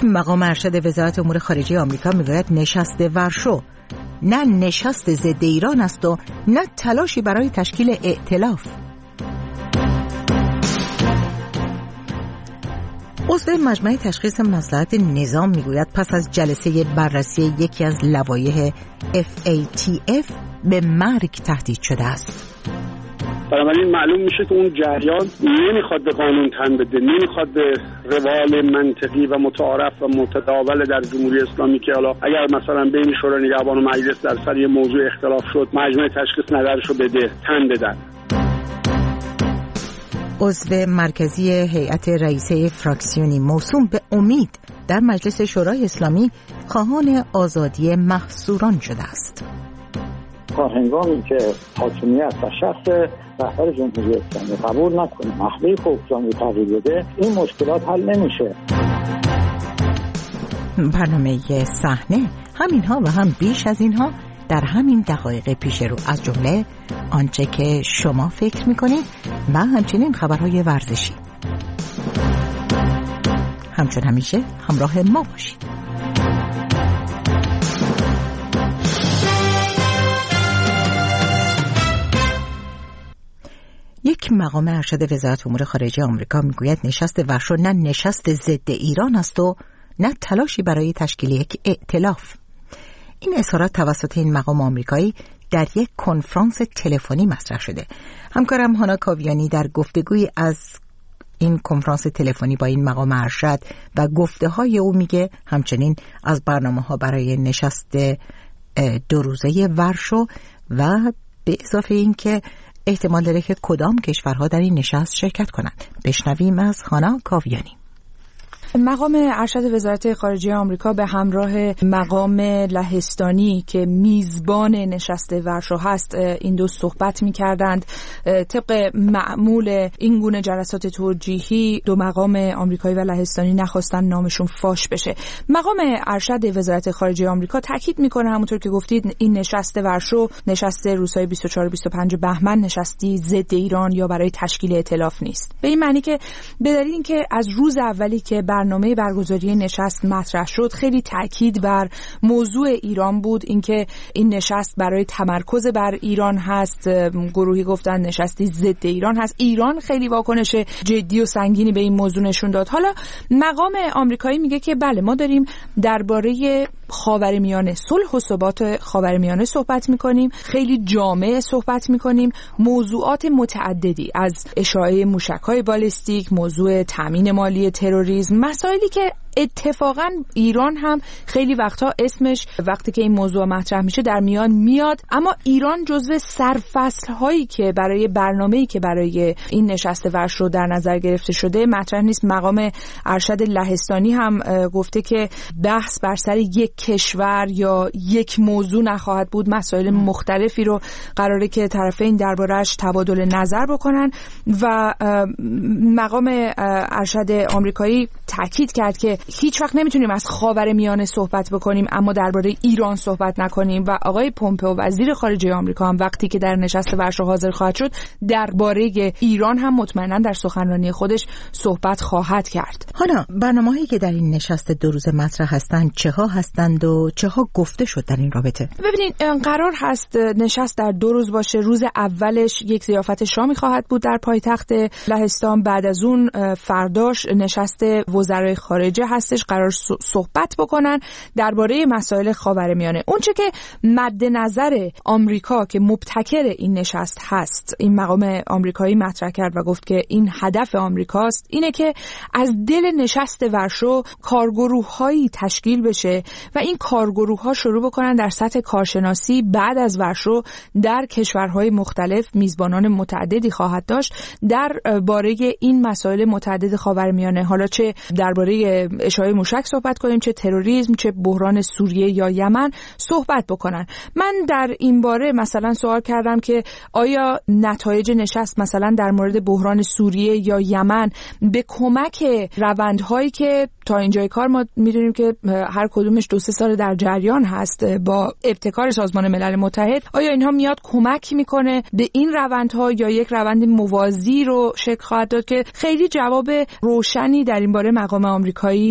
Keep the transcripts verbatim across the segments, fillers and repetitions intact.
مقام ارشد وزارت امور خارجه آمریکا میگوید نشست ورشو نه نشست ضد ایران است و نه تلاشی برای تشکیل ائتلاف. عضو مجمع تشخیص مصلحت نظام میگوید پس از جلسه بررسی یکی از لوایح اف ای تی اف به مرگ تهدید شده است. بنابراین معلوم میشه که اون جریان نمیخواد به قانون تن بده، نمیخواد به روال منطقی و متعارف و متداول در جمهوری اسلامی که حالا اگر مثلا بین شورای نگهبان و مجلس در سر یه موضوع اختلاف شد مجمع تشخیص نظرشو بده، تن بدن. عضو مرکزی هیئت رئیسه فراکسیونی موسوم به امید در مجلس شورای اسلامی خواهان آزادی محصوران شده است. تا هنگامی که حاکمیت و شخص رهبر جمهوری اسلامی قبول نکنه محوه حکمرانی تغییر بده، این مشکلات حل نمیشه. برنامه صحنه همینها و هم بیش از اینها در همین دقایق پیش رو، از جمله آنچه که شما فکر میکنید و همچنین خبرهای ورزشی. همچون همیشه همراه ما باشید. یک مقام ارشد وزارت امور خارجه آمریکا میگوید نشست ورشو نه نشست ضد ایران است و نه تلاشی برای تشکیل یک ائتلاف. این اظهارات توسط این مقام آمریکایی در یک کنفرانس تلفنی مطرح شده. همکارم هانا کاویانی در گفتگوی از این کنفرانس تلفنی با این مقام ارشد و گفته‌های او میگه همچنین از برنامه‌ها برای نشست دو روزه ورشو و به اضافه این که احتمال داره که کدام کشورها در این نشست شرکت کنند. بشنویم از هانا کاویانی. مقام ارشد وزارت خارجه آمریکا به همراه مقام لهستانی که میزبان نشست ورشو هست این دو صحبت می‌کردند. طبق معمول این گونه جلسات توجیهی دو مقام آمریکایی و لهستانی نخواستن نامشون فاش بشه. مقام ارشد وزارت خارجه آمریکا تاکید میکنه همونطور که گفتید این نشست ورشو نشست روزهای بیست و چهار و بیست و پنج بهمن نشستی ضد ایران یا برای تشکیل ائتلاف نیست. به این معنی که به دلیل اینکه از روز اولی که برنامه برگزاری نشست مطرح شد خیلی تاکید بر موضوع ایران بود، اینکه این نشست برای تمرکز بر ایران هست. گروهی گفتن نشستی ضد ایران هست. ایران خیلی واکنش جدی و سنگینی به این موضوع نشون داد. حالا مقام آمریکایی میگه که بله ما داریم درباره خاورمیانه، صلح و ثبات خاورمیانه صحبت میکنیم، خیلی جامع صحبت میکنیم، موضوعات متعددی از اشاعه موشک‌های بالستیک، موضوع تامین مالی تروریسم، مسائلی که اتفاقا ایران هم خیلی وقتا اسمش وقتی که این موضوع مطرح میشه در میان میاد، اما ایران جزو سرفصل هایی که برای برنامه‌ای که برای این نشست ورشو در نظر گرفته شده مطرح نیست. مقام ارشد لهستانی هم گفته که بحث بر سر یک کشور یا یک موضوع نخواهد بود، مسائل مختلفی رو قراره که طرفین درباره‌اش تبادل نظر بکنن. و مقام ارشد آمریکایی تاکید کرد که هیچ وقت نمیتونیم از خاورمیانه صحبت بکنیم اما درباره ایران صحبت نکنیم. و آقای پومپئو وزیر خارجه آمریکا هم وقتی که در نشست ورشو حاضر خواهد شد درباره ایران هم مطمئنا در سخنرانی خودش صحبت خواهد کرد. حالا برنامه‌هایی که در این نشست دو روزه مطرح هستند چه ها هستند و چه ها گفته شد در این رابطه؟ ببینید قرار هست نشست در دو روز باشه. روز اولش یک ضیافت شامی خواهد بود در پایتخت لهستان، بعد از اون فرداش نشست وزرای خارجه هستش، قرار صحبت بکنن درباره مسائل خاورمیانه. اونچه که مد نظر آمریکا که مبتکر این نشست هست، این مقام آمریکایی مطرح کرد و گفت که این هدف آمریکاست، اینه که از دل نشست ورشو کارگروه‌هایی تشکیل بشه و این کارگروه‌ها شروع بکنن در سطح کارشناسی بعد از ورشو در کشورهای مختلف. میزبانان متعددی خواهد داشت درباره این مسائل متعدد خاورمیانه، حالا چه درباره اشاعه موشک صحبت کنیم، چه تروریسم، چه بحران سوریه یا یمن صحبت بکنن. من در این باره مثلا سوال کردم که آیا نتایج نشست مثلا در مورد بحران سوریه یا یمن به کمک روندهایی که تا اینجای کار ما میدونیم که هر کدومش دو سه سال در جریان هست با ابتکار سازمان ملل متحد، آیا اینها میاد کمک میکنه به این روندها یا یک روند موازی رو شکل خواهد داد؟ که خیلی جواب روشنی در این باره مقام آمریکایی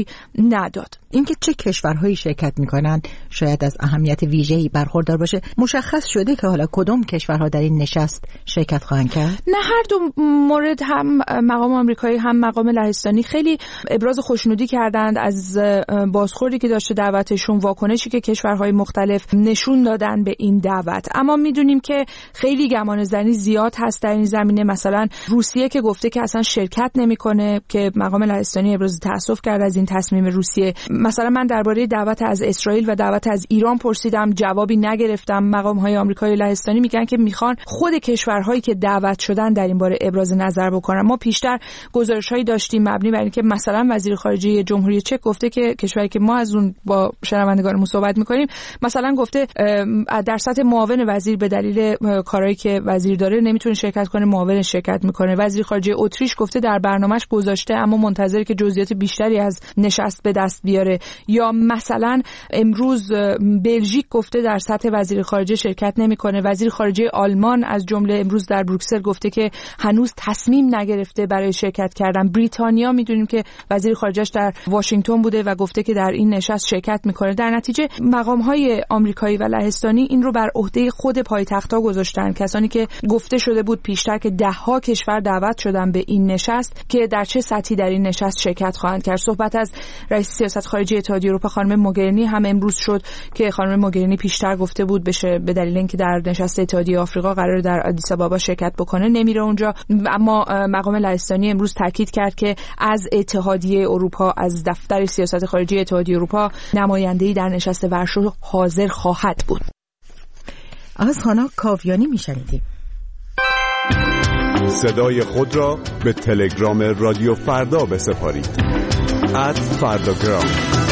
ترجیح نداد. اینکه چه کشورهایی شرکت میکنن شاید از اهمیت ویژه‌ای برخوردار باشه. مشخص شده که حالا کدوم کشورها در این نشست شرکت خواهند کرد؟ نه، هر دو مورد، هم مقام آمریکایی هم مقام لهستانی، خیلی ابراز خوشنودی کردند از بازخوردی که داشته دعوتشون، واکنشی که کشورهای مختلف نشون دادن به این دعوت. اما میدونیم که خیلی گمانه‌زنی زیاد هست در این زمینه. مثلا روسیه که گفته که اصلا شرکت نمیکنه، که مقام لهستانی ابراز تأسف کرد از این تصمیم روسیه. مثلا من درباره دعوت از اسرائیل و دعوت از ایران پرسیدم، جوابی نگرفتم. مقام‌های آمریکایی و لهستانی میگن که میخوان خود کشورهایی که دعوت شدن در این باره ابراز نظر بکنن. ما پیشتر گزارش‌هایی داشتیم مبنی بر اینکه مثلا وزیر خارجه جمهوری چک گفته که کشوری که ما از اون با شنوندگانمون صحبت می‌کنیم، مثلا گفته در سطح معاون وزیر به دلیل کارهایی که وزیر داره نمیتونه شرکت کنه، معاون شرکت میکنه. وزیر خارجه اتریش گفته در برنامه‌اش گذاشته اما منتظره که جزئیات بیشتری از نشست به دست بیاره. یا مثلا امروز بلژیک گفته در سطح وزیر خارجه شرکت نمیکنه. وزیر خارجه آلمان از جمله امروز در بروکسل گفته که هنوز تصمیم نگرفته برای شرکت کردن. بریتانیا میدونیم که وزیر خارجه‌اش در واشنگتن بوده و گفته که در این نشست شرکت میکنه. در نتیجه مقام‌های آمریکایی و لهستانی این رو بر عهده خود پایتخت‌ها گذاشتن. کسانی که گفته شده بود پیشتر که ده ها کشور دعوت شدن به این نشست، که در چه سطحی در این نشست شرکت خواهند کرد. صحبت از رئیس سیاست خارجی اتحادیه اروپا خانم موگرینی هم امروز شد که خانم موگرینی پیشتر گفته بود بشه به دلیل اینکه در نشست اتحادیه آفریقا قرار در آدیس آبابا شرکت بکنه نمیره اونجا. اما مقام لهستانی امروز تاکید کرد که از اتحادیه اروپا، از دفتر سیاست خارجی اتحادیه اروپا، نماینده‌ای در نشست ورشو حاضر خواهد بود. از هانا کاویانی میشنیدیم. صدای خود را به تلگرام رادیو فردا بسپارید. ات فرداگرام.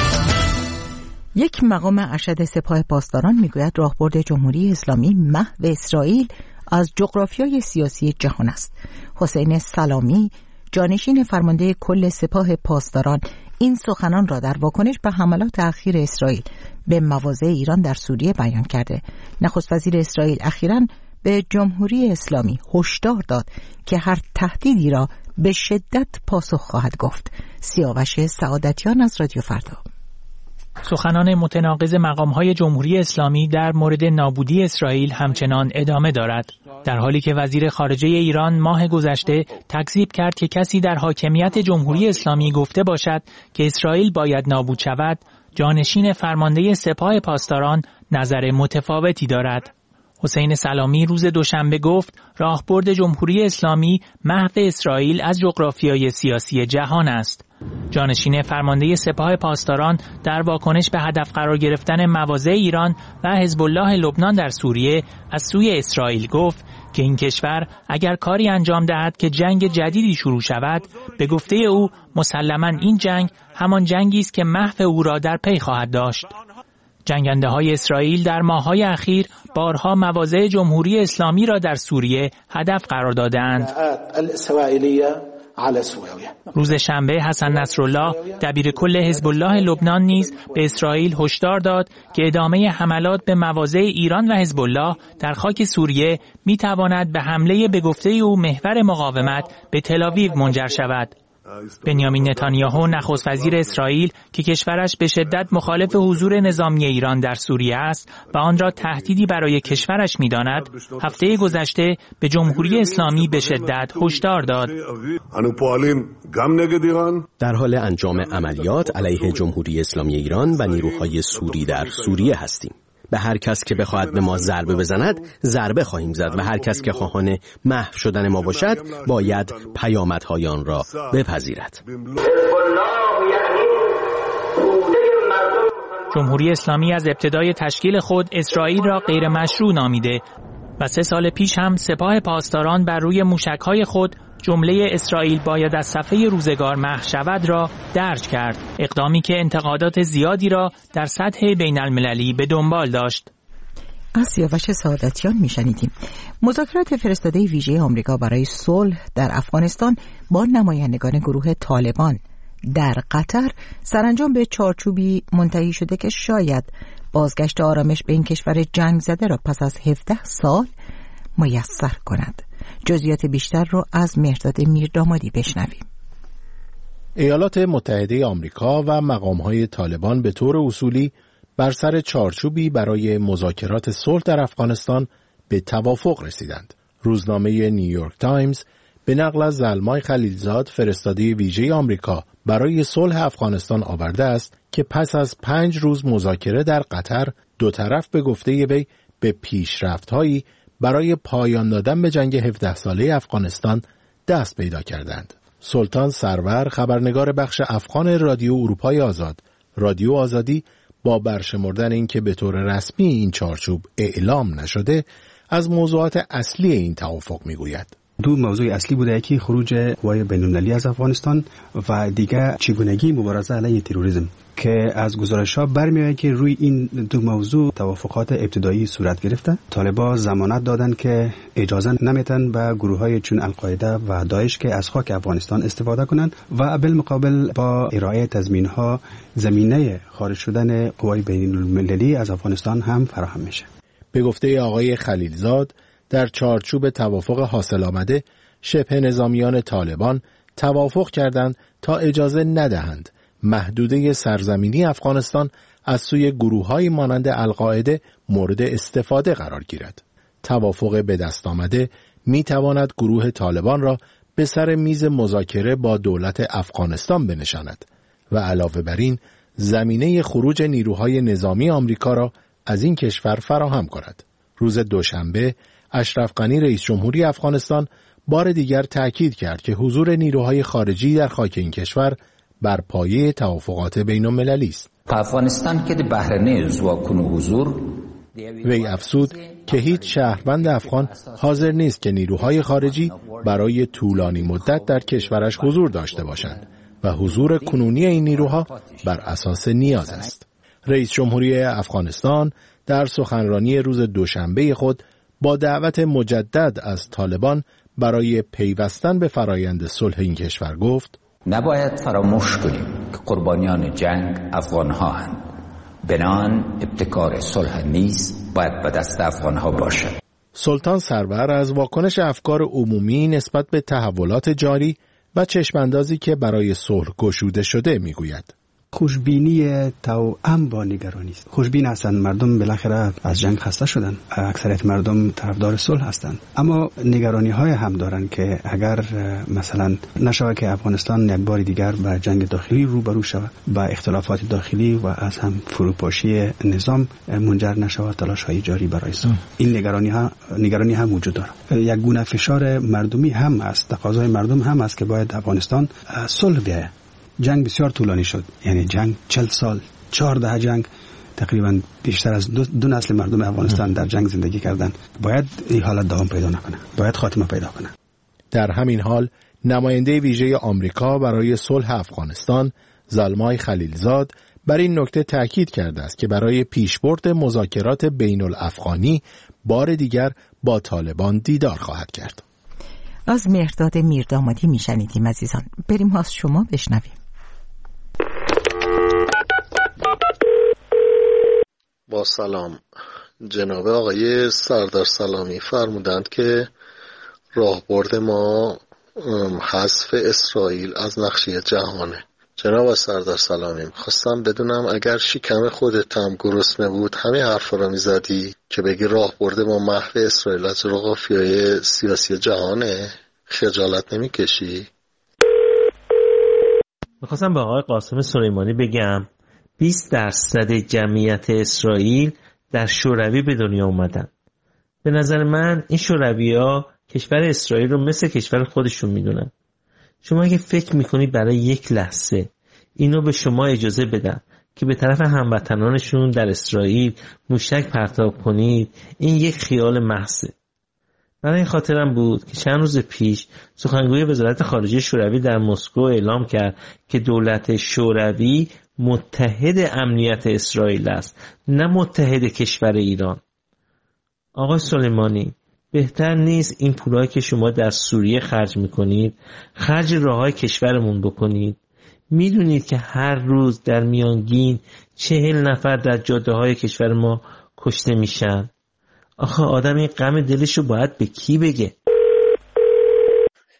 یک مقام ارشد سپاه پاسداران میگوید راهبرد جمهوری اسلامی محو اسرائیل از جغرافیای سیاسی جهان است. حسین سلامی، جانشین فرمانده کل سپاه پاسداران، این سخنان را در واکنش به حملات اخیر اسرائیل به مواضع ایران در سوریه بیان کرده. نخست وزیر اسرائیل اخیراً به جمهوری اسلامی هشدار داد که هر تهدیدی را به شدت پاسخ خواهد گفت. سیاوش سعادتیان از رادیو فردا. سخنان متناقض مقام‌های جمهوری اسلامی در مورد نابودی اسرائیل همچنان ادامه دارد، در حالی که وزیر خارجه ایران ماه گذشته تکذیب کرد که کسی در حاکمیت جمهوری اسلامی گفته باشد که اسرائیل باید نابود شود. جانشین فرمانده سپاه پاسداران نظر متفاوتی دارد. حسین سلامی روز دوشنبه گفت راهبرد جمهوری اسلامی محو اسرائیل از جغرافیای سیاسی جهان است. جانشین فرمانده سپاه پاسداران در واکنش به هدف قرار گرفتن مواضع ایران و حزب الله لبنان در سوریه از سوی اسرائیل گفت که این کشور اگر کاری انجام دهد که جنگ جدیدی شروع شود، به گفته او مسلماً این جنگ همان جنگی است که محو او را در پی خواهد داشت. جنگنده های اسرائیل در ماه‌های اخیر بارها مواضع جمهوری اسلامی را در سوریه هدف قرار دادند. روز شنبه حسن نصرالله دبیر کل حزب الله لبنان نیز به اسرائیل هشدار داد که ادامه حملات به مواضع ایران و حزب الله در خاک سوریه می‌تواند به حمله به گفته او محور مقاومت به تل‌آویو منجر شود. بنیامین نتانیاهو نخست وزیر اسرائیل که کشورش به شدت مخالف حضور نظامی ایران در سوریه است و آن را تهدیدی برای کشورش می‌داند، هفته گذشته به جمهوری اسلامی به شدت هشدار داد. در حال انجام عملیات علیه جمهوری اسلامی ایران و نیروهای سوری در سوریه هستیم. به هر کس که بخواهد به ما ضربه بزند ضربه خواهیم زد و هر کس که خواهان محو شدن ما باشد باید پیامدهای آن را بپذیرد. جمهوری اسلامی از ابتدای تشکیل خود اسرائیل را غیر مشروع نامیده و سه سال پیش هم سپاه پاسداران بر روی موشک‌های خود جمله اسرائیل باید از صفحه روزگار محو شود را درج کرد، اقدامی که انتقادات زیادی را در سطح بین المللی به دنبال داشت. از سیاوش سعادتیان میشنیدیم. مذاکرات فرستاده ویژه آمریکا برای صلح در افغانستان با نمایندگان گروه طالبان در قطر سرانجام به چارچوبی منتهی شده که شاید بازگشت آرامش به این کشور جنگ زده را پس از هفده سال میسر کند. جزئیات بیشتر رو از مهرداد میردامادی بشنویم. ایالات متحده آمریکا و مقام‌های طالبان به طور اصولی بر سر چارچوبی برای مذاکرات صلح در افغانستان به توافق رسیدند. روزنامه نیویورک تایمز به نقل از زلمای خلیلزاد فرستاده ویژه آمریکا برای صلح افغانستان آورده است که پس از پنج روز مذاکره در قطر دو طرف به گفته وی به پیشرفت‌هایی برای پایان دادن به جنگ هفده ساله افغانستان دست پیدا کردند. سلطان سرور خبرنگار بخش افغان رادیو اروپای آزاد رادیو آزادی با برشمردن اینکه به طور رسمی این چارچوب اعلام نشده از موضوعات اصلی این توافق میگوید. دو موضوع اصلی بوده، یکی خروج قوای بین‌المللی از افغانستان و دیگر چگونگی مبارزه علیه تروریسم که از گزارش‌ها برمی‌آید که روی این دو موضوع توافقات ابتدایی صورت گرفته. طالبان ضمانت دادند که اجازه نمیتن به گروه‌های چون القاعده و داعش که از خاک افغانستان استفاده کنند و بالمقابل با ارائه تضمین‌ها زمینه خارج شدن قوای بین‌المللی از افغانستان هم فراهم میشه. به گفته آقای خلیلزاد در چارچوب توافق حاصل آمده شبه نظامیان طالبان توافق کردند تا اجازه ندهند محدوده سرزمینی افغانستان از سوی گروه‌های مانند القاعده مورد استفاده قرار گیرد. توافق به دست آمده می تواند گروه طالبان را به سر میز مذاکره با دولت افغانستان بنشاند و علاوه بر این زمینه خروج نیروهای نظامی آمریکا را از این کشور فراهم کند. روز دوشنبه اشرف غنی رئیس جمهوری افغانستان بار دیگر تأکید کرد که حضور نیروهای خارجی در خاک این کشور بر پایه توافقات بین‌المللی است. افغانستان که بهرنه زواکن حضور وی افزود که هیچ شهروند افغان حاضر نیست که نیروهای خارجی برای طولانی مدت در کشورش حضور داشته باشند و حضور کنونی این نیروها بر اساس نیاز است. رئیس جمهوری افغانستان در سخنرانی روز دوشنبه خود با دعوت مجدد از طالبان برای پیوستن به فرایند صلح این کشور گفت: نباید فراموش کنیم که قربانیان جنگ افغان‌ها هستند. بنان ابتکار صلح نیز باید به دست افغان‌ها باشد. سلطان سرور از واکنش افکار عمومی نسبت به تحولات جاری و چشماندازی که برای صلح گشوده شده میگوید: خوشبینی توأم با نگرانی است. خوشبین هستند، مردم بالاخره از جنگ خسته شدن، اکثریت مردم طرفدار صلح هستند، اما نگرانی های هم دارند که اگر مثلا نشود که افغانستان یک بار دیگر با جنگ داخلی روبرو شود، با اختلافات داخلی و از هم فروپاشی نظام منجر نشود تلاش های جاری برای صلح. این نگرانی ها نگرانی هم وجود دارد. یک گونه فشار مردمی هم است، تقاضای مردم هم است که باید افغانستان صلح بیاید. جنگ بسیار طولانی شد، یعنی جنگ چهل سال، چهار دهه جنگ، تقریبا بیشتر از دو, دو نسل مردم افغانستان در جنگ زندگی کردند. باید این حالت دوام پیدا نکنه، باید خاتمه پیدا کنه. در همین حال نماینده ویژه آمریکا برای صلح افغانستان زلمای خلیلزاد بر این نکته تاکید کرده است که برای پیشبرد مذاکرات بین الافغانی بار دیگر با طالبان دیدار خواهد کرد. از مهرداد میردامادی میشنیدیم عزیزان. بریم از شما بشنویم. با سلام، جناب آقای سردار سلامی فرمودند که راهبرد ما حذف اسرائیل از نقشه جهانه. جناب سردار سلامی، خواستم بدونم اگر شکم خودت هم گرسنه بود همین حرفا رو میزدی که بگی راهبرد ما محو اسرائیل از جغرافیای سیاسی جهانه، خجالت نمیکشی؟ میخواستم به آقای قاسم سلیمانی بگم بیست درصد جمعیت اسرائیل در شوروی به دنیا اومدن. به نظر من این شوروی‌ها کشور اسرائیل رو مثل کشور خودشون میدونن. شما اگه فکر میکنید برای یک لحظه اینو به شما اجازه بدن که به طرف هموطنانشون در اسرائیل موشک پرتاب کنید، این یک خیال محضه. برای این خاطرم بود که چند روز پیش سخنگوی وزارت خارجه شوروی در مسکو اعلام کرد که دولت شوروی متحد امنیت اسرائیل است، نه متحد کشور ایران. آقای سلیمانی، بهتر نیست این پولایی که شما در سوریه خرج میکنید خرج راههای کشورمون بکنید؟ میدونید که هر روز در میانگین چهل نفر در جاده های کشور ما کشته میشن. آخه آدم این غم دلشو باید به کی بگه؟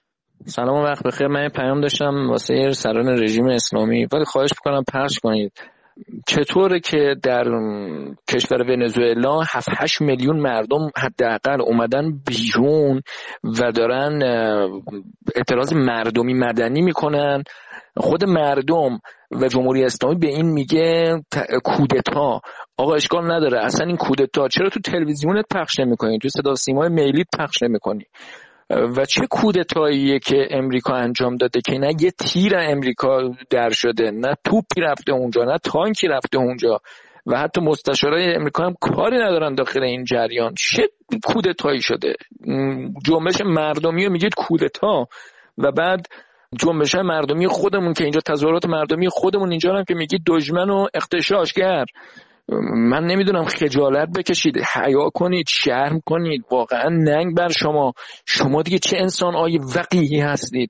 سلام و وقت بخیر. من پیام داشتم واسه سران رژیم اسلامی، ولی خواهش میکنم پخش کنید. چطوره که در کشور ونزوئلا هفت هشت میلیون مردم حداقل اومدن بیرون و دارن اعتراض مردمی مدنی میکنن، خود مردم و جمهوری اسلامی به این میگه کودتا. آقا اشکال نداره، اصلا این کودتا چرا تو تلویزیونت پخش نمیکنی، تو صدا سیمای ملیت پخش نمیکنی؟ و چه کودتاییه که امریکا انجام داده که نه یه تیر امریکا در شده، نه توپی رفته اونجا، نه تانکی رفته اونجا و حتی مستشارای امریکا هم کاری ندارن داخل این جریان. چه کودتایی شده؟ جنبش مردمی رو میگید کودتا و بعد جنبش مردمی خودمون که اینجا تظاهرات مردمی خودمون اینجا هم که میگید دشمن و اغتشاشگر. من نمیدونم، خجالت بکشید، حیا کنید، شرم کنید، واقعا ننگ بر شما. شما دیگه چه انسان آی وقیحی هستید.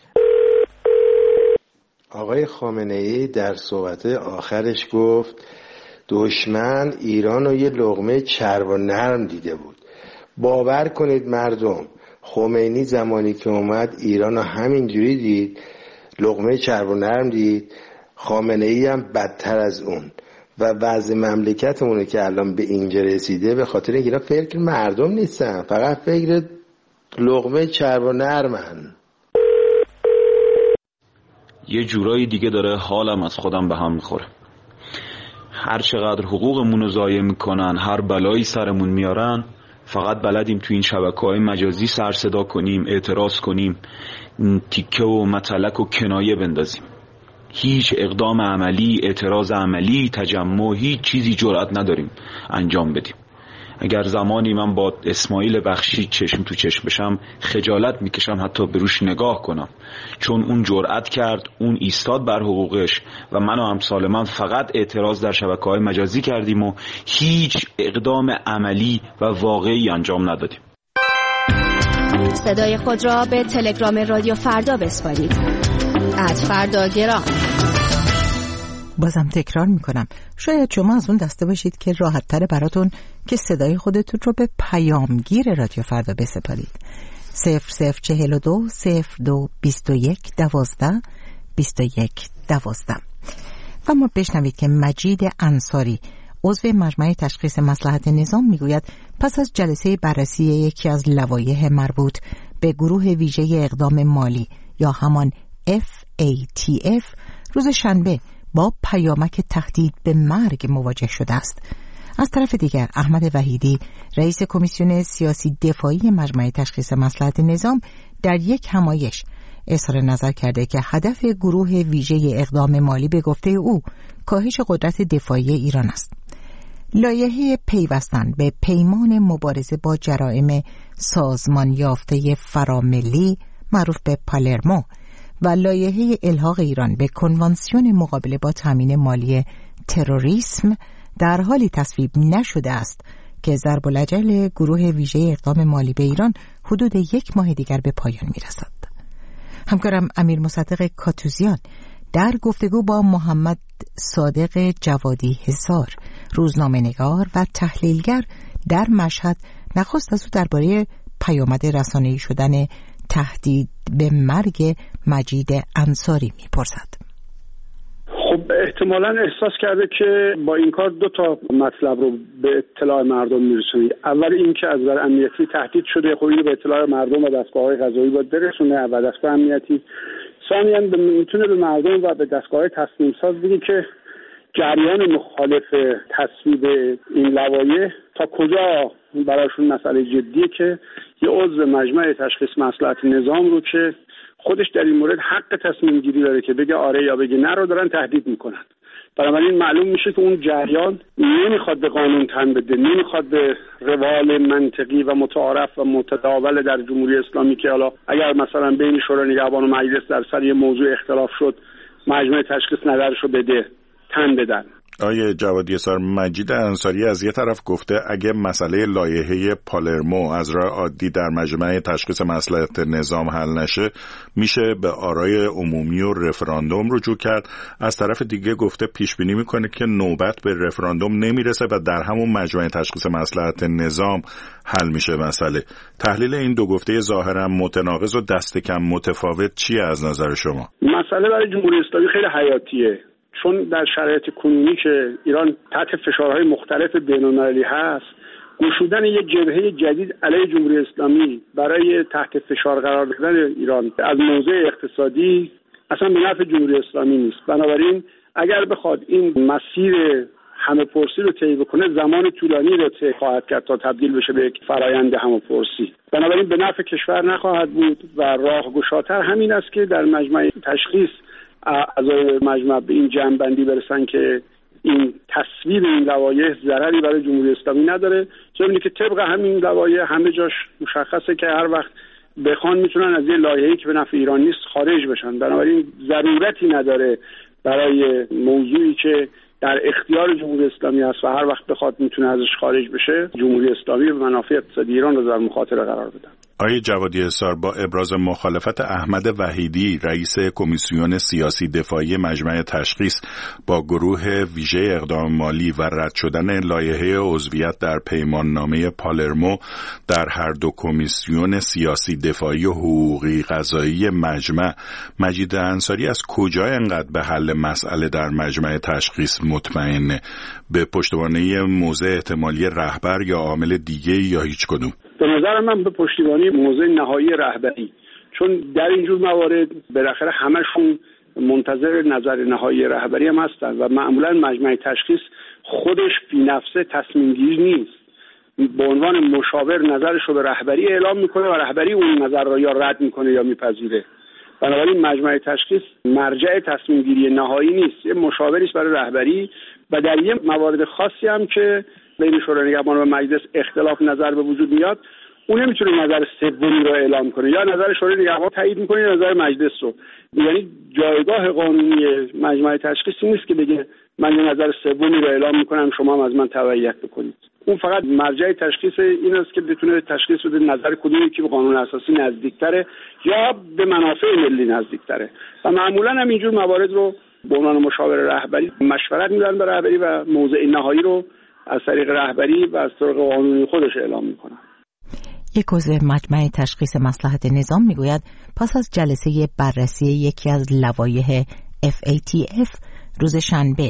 آقای خامنه‌ای در صحبت آخرش گفت دشمن ایران رو یه لقمه چرب و نرم دیده بود. باور کنید مردم، خمینی زمانی که اومد ایران رو همینجوری دید، لقمه چرب و نرم دید. خامنه‌ای هم بدتر از اون. و وضع مملکتمونه که الان به اینجا رسیده به خاطر اینکه اینا فکر مردم نیستن، فقط فکر لقمه چرب و نرمن. یه جورایی دیگه داره حالم از خودم به هم میخوره. هر چقدر حقوقمون رو ضایع میکنن، هر بلایی سرمون میارن، فقط بلدیم تو این شبکه‌های مجازی سر صدا کنیم، اعتراض کنیم، تیکه و متلک و کنایه بندازیم. هیچ اقدام عملی، اعتراض عملی، تجمع، هیچ چیزی جرأت نداریم انجام بدیم. اگر زمانی من با اسماعیل بخشی چشم تو چشم بشم، خجالت میکشم حتی به روش نگاه کنم، چون اون جرأت کرد، اون ایستاد بر حقوقش و من و امثال من فقط اعتراض در شبکه‌های مجازی کردیم و هیچ اقدام عملی و واقعی انجام ندادیم. صدای خود را به تلگرام رادیو فردا بسپارید. ات فردا گرام. بازم تکرار میکنم، شاید شما از اون دسته باشید که راحت تره براتون که صدای خودتون رو به پیامگیر رادیو فردا بسپارید. صفر صفر چهل و دو صفر دو بیست و یک دوازده بیست و یک دوازده. و ما بشنوید که مجید انصاری، عضو مجمع تشخیص مصلحت نظام، میگوید پس از جلسه بررسی یکی از لوایح مربوط به گروه ویژه اقدام مالی یا همان اف ای تی اف روز شنبه با پیامک تهدید به مرگ مواجه شده است. از طرف دیگر احمد وحیدی، رئیس کمیسیون سیاسی دفاعی مجمع تشخیص مصلحت نظام، در یک همایش اظهار نظر کرده که هدف گروه ویژه اقدام مالی به گفته او کاهش قدرت دفاعی ایران است. لایحه پیوستن به پیمان مبارزه با جرائم سازمان یافته فراملی معروف به پالرمو و لایحه الحاق ایران به کنوانسیون مقابله با تامین مالی تروریسم در حالی تصویب نشده است که ضرب الاجل گروه ویژه اقدام مالی به ایران حدود یک ماه دیگر به پایان میرسد. همکارم امیر مصدق کاتوزیان در گفتگو با محمد صادق جوادی حصار، روزنامه‌نگار و تحلیلگر در مشهد، نخست از او درباره پیامد رسانه‌ای شدن تهدید به مرگ مجید انصاری میپرسد. خب احتمالاً احساس کرده که با این کار دو تا مطلب رو به اطلاع مردم میرسونی. اول این که از نظر امنیتی تهدید شده، خب اینو به اطلاع مردم و دستگاه‌های قضایی باید برسونه، اول دستگاه امنیتی. ثانیاً میتونه به مردم و به دستگاه‌های تصمیم ساز بگه که جریان مخالف تصویب این لوایح تا کجا براشون مسئله جدیه که یه عضو مجمع تشخیص مصلحت نظام رو که خودش در این مورد حق تصمیم گیری داره که بگه آره یا بگه نه رو دارن تهدید میکنن. بنابراین معلوم میشه که اون جریان نمیخواد به قانون تن بده، نمیخواد به روال منطقی و متعارف و متداول در جمهوری اسلامی که حالا اگر مثلا بین شورای نگهبان و مجلس در سر یه موضوع اختلاف شد، مجمع تشخیص نظرشو بده، تن بدن. آیه جوادی اسار، مجید انصاری از یه طرف گفته اگه مسئله لایحه پالرمو از راه عادی در مجمع تشخیص مصلحت نظام حل نشه میشه به آرای عمومی و رفراندوم رجوع کرد. از طرف دیگه گفته پیش بینی میکنه که نوبت به رفراندوم نمیرسه و در همون مجمع تشخیص مصلحت نظام حل میشه مسئله. تحلیل این دو گفته ظاهرا متناقض و دست کم متفاوت چیه از نظر شما؟ مسئله برای جمهوری اسلامی خیلی حیاتیه، چون در شرایط کنونی که ایران تحت فشارهای مختلف بین‌المللی هست، گشودن یک جبهه جدید علیه جمهوری اسلامی برای تحت فشار قرار دادن ایران از موضع اقتصادی اصلا به نفع جمهوری اسلامی نیست. بنابراین اگر بخواد این مسیر همه پرسی رو طی بکنه، زمان طولانی رو طی خواهد کرد تا تبدیل بشه به یک فرایند همه پرسی. بنابراین به نفع کشور نخواهد بود و راهگشاتر همین است که در مجمع تشخیص اعضای مجمع به این جمع‌بندی برسن که این تصویب این لوایح ضرری برای جمهوری اسلامی نداره، چون که طبق همین لوایح همه جاش مشخصه که هر وقت بخوان میتونن از یه لایحه‌ای که به نفع ایران نیست خارج بشن. بنابراین ضرورتی نداره برای موضوعی که در اختیار جمهوری اسلامی است و هر وقت بخواد میتونه ازش خارج بشه، جمهوری اسلامی و منافع اقتصادی ایران رو در مخاطره قرار بده. آقای جوادی اسار، با ابراز مخالفت احمد وحیدی رئیس کمیسیون سیاسی دفاعی مجمع تشخیص با گروه ویژه اقدام مالی و رد شدن لایحه عضویت در پیماننامه پالرمو در هر دو کمیسیون سیاسی دفاعی و حقوقی قضایی مجمع، مجید انصاری از کجا انقدر به حل مسئله در مجمع تشخیص مطمئنه؟ به پشتوانه موضع احتمالی رهبر یا عامل دیگه یا هیچ کدوم؟ به نظر من به پشتیبانی موضع نهایی رهبری، چون در اینجور موارد بالاخره همشون منتظر نظر نهایی رهبری هم هستن و معمولا مجمع تشخیص خودش بی نفسه تصمیم گیر نیست، به عنوان مشاور نظرش رو به رهبری اعلام میکنه و رهبری اون نظر رو یا رد میکنه یا میپذیره. بنابراین مجمع تشخیص مرجع تصمیم گیری نهایی نیست، یه مشاوری است برای رهبری و در یه موارد خاصی هم که بین شورای نگهبان و مجلس اختلاف نظر به وجود میاد، اون نمیتونه نظر سومی رو اعلام کنه، یا نظر شورای نگهبان تایید میکنه یا نظر مجلس رو. یعنی جایگاه قانونی مجمع تشخیصی نیست که بگه من یه نظر سومی رو اعلام میکنم شما هم از من تبعیت بکنید. اون فقط مرجع تشخیص این است که بتونه تشخیص بده نظر کدومی که به قانون اساسی نزدیکتره یا به منافع ملی نزدیکتره و معمولا هم اینجور موارد رو به عنوان مشاور رهبری مشورت میدن به رهبری و موضع نهایی رو از طریق رهبری و از طریق قانونی خودش اعلام میکنن. یک عضو مجمع تشخیص مصلحت نظام میگوید پس از جلسه بررسی یکی از لوایح اف ای تی اف روز شنبه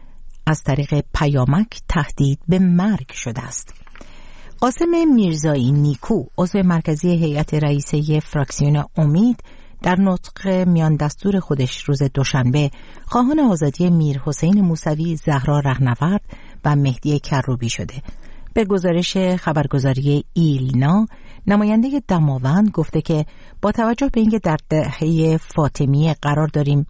از طریق پیامک تهدید به مرگ شده است. قاسم میرزایی نیکو، عضو مرکزی هیئت رئیسه فراکسیون امید، در نطق میان دستور خودش روز دوشنبه خواهان آزادی میر حسین موسوی، زهرا رهنورد و مهدی کروبی شده. به گزارش خبرگزاری ایلنا، نماینده دماوند گفته که با توجه به اینکه در دهه فاطمیه قرار داریم،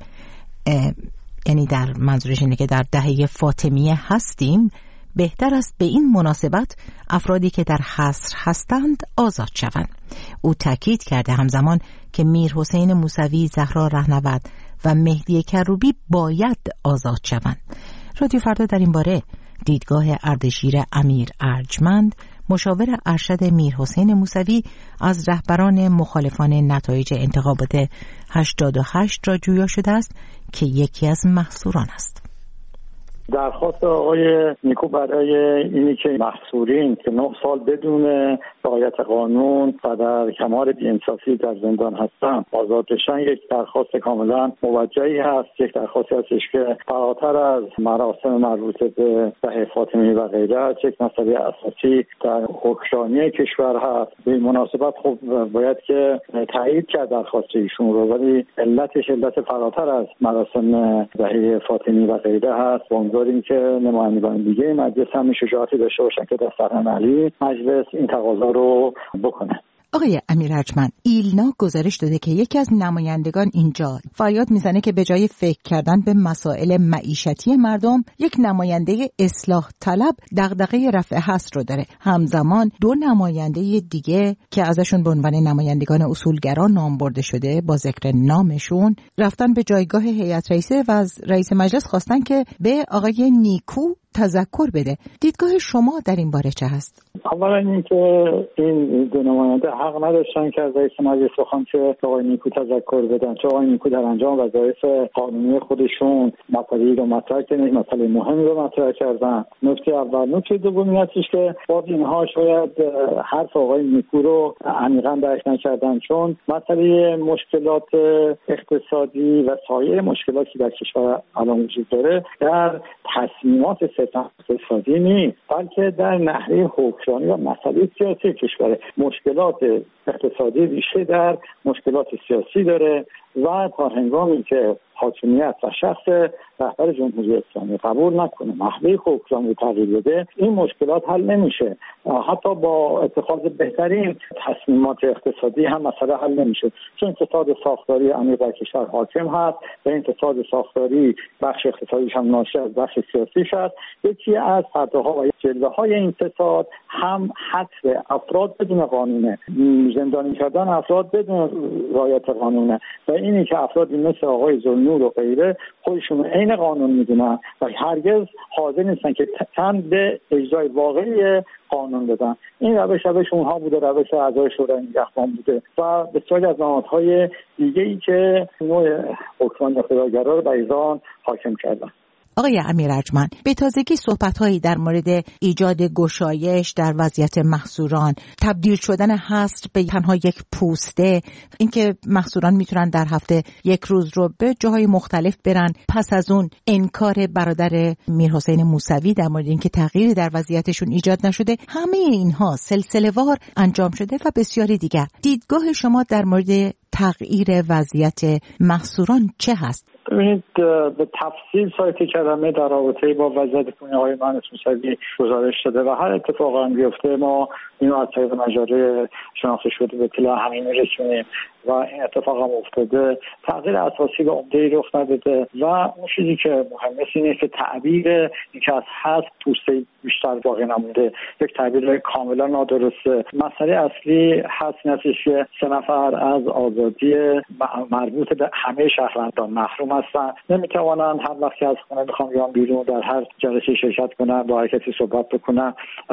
یعنی در منظورش اینه که در دهه فاطمیه هستیم، بهتر است به این مناسبت افرادی که در حصر هستند آزاد شوند. او تاکید کرده همزمان که میر حسین موسوی، زهرا رهنورد و مهدی کروبی باید آزاد شوند. رادیو فردا در این باره دیدگاه اردشیر امیر ارجمند، مشاور ارشد میر حسین موسوی، از رهبران مخالفان نتایج انتخابات هشتاد و هشت را جویا شده است که یکی از محصوران است. درخواست آقای نیکو برای اینی که محصورین که نه سال بدون رعایت قانون و در کمال بی‌انصافی در زندان هستن آزاد بشن یک درخواست کاملا موجهی هست. یک درخواستی هستش که فراتر از مراسم مربوطه به دهه فاطمی و غیره یک مسئله اساسی در حکمرانی کشور هست. به مناسبت خب باید که تایید کرد درخواست ایشون رو، ولی علتش علت فراتر از مراسم دهه فاطمی و غیره هست. داریم که نمایندگان دیگه مجلس هم شجاعتی داشته باشن که در سران علی مجلس این تقاضا رو بکنه. آقای امیر ارجمند، ایلنا گزارش داده که یکی از نمایندگان اینجا فریاد میزنه که به جای فکر کردن به مسائل معیشتی مردم، یک نماینده اصلاح طلب دغدغه رفع حصر رو داره. همزمان دو نماینده دیگه که ازشون به عنوان نمایندگان اصولگرا نام برده شده با ذکر نامشون رفتن به جایگاه هیئت رئیسه و از رئیس مجلس خواستن که به آقای نیکو تذکر بده. دیدگاه شما در این باره چه هست؟ اولا اینکه این دو نماینده حق نداشتن که از رئیس مجلس بخوان که آقای نیکو تذکر بدن، چون آقای نیکو در انجام وظایف قانونی خودشون مسائلی رو مطرح کردن، مسئله مهمی رو مطرح کردن. نکته اول. نکته دومی هستش که باز اینها شاید حرف آقای نیکو رو عمیقاً درک نکردن، چون مسئله مشکلات اقتصادی و سایر مشکلاتی در کشور الان وجود داره در تصمیمات اقتصادی نیست، بلکه در نحوه حکمرانی و مسائل سیاسی کشور. مشکلات اقتصادی ریشه در مشکلات سیاسی داره و تا هنگامی که حاکمیت و شخص رهبر جمهوری اسلامی قبول نکنه نحوه حکمرانی رو تغییر بده، این مشکلات حل نمیشه. حتی با اتخاذ بهترین تصمیمات اقتصادی هم مسئله حل نمیشه، چون فساد ساختاری عمیق در کشور حاکم هست و این فساد ساختاری بخش اقتصادیش هم ناشی از بخش سیاسیش هست. یکی از پرتوها و جلوه های این فساد هم حذف افراد بدون قانونه، زندانی کردن افراد بدون رعایت قانونه و اینی که افرادی مثل آقای زلنور و غیره خودشون عین قانون میدونن و هرگز حاضر نیستن که تن به اجرای واقعی قانون بدن. این روش روش اونها بوده، روش اعضای شورای نگهبان بوده و بسیاری از نهادهای دیگه‌ای که نوع حکمرانی خداگرا رو بر ایران حاکم کردن. آقای امیر ارجمند، به تازگی صحبت‌هایی در مورد ایجاد گشایش در وضعیت محصوران، تبدیل شدن حصر به تنها یک پوسته، اینکه محصوران میتونن در هفته یک روز رو به جاهای مختلف برن، پس از اون انکار برادر میرحسین موسوی در مورد اینکه تغییری در وضعیتشون ایجاد نشده، همه اینها سلسله‌وار انجام شده و بسیاری دیگر. دیدگاه شما در مورد تغییر وضعیت محصوران چه هست؟ ببینید، به تفصیل سایت کلمه در رابطه با وضعیت خونه آقای مهندس موسوی گزارش شده و هر اتفاقی هم بیفته ما اینو از طریق مجاری شناخته شده به اطلاع همه میرسونیم و این اتفاق هم افتاده. تغییر اساسی و عمده‌ای رخ نداده و اون چیزی که مهمه اینه که تعبیر اینکه از حذف پوسته بیشتر باقی نمونده یک تعبیر کاملا نادرسته. مسئله اصلی حذف نیستش که سه نفر از آزادی مربوط به همه شهروندان محروم هستن، نمیتوانند هر وقت که از خونه میخوان بیان بیرون در هر جلسه شرکت کنن، با هر کسی صحبت بکنن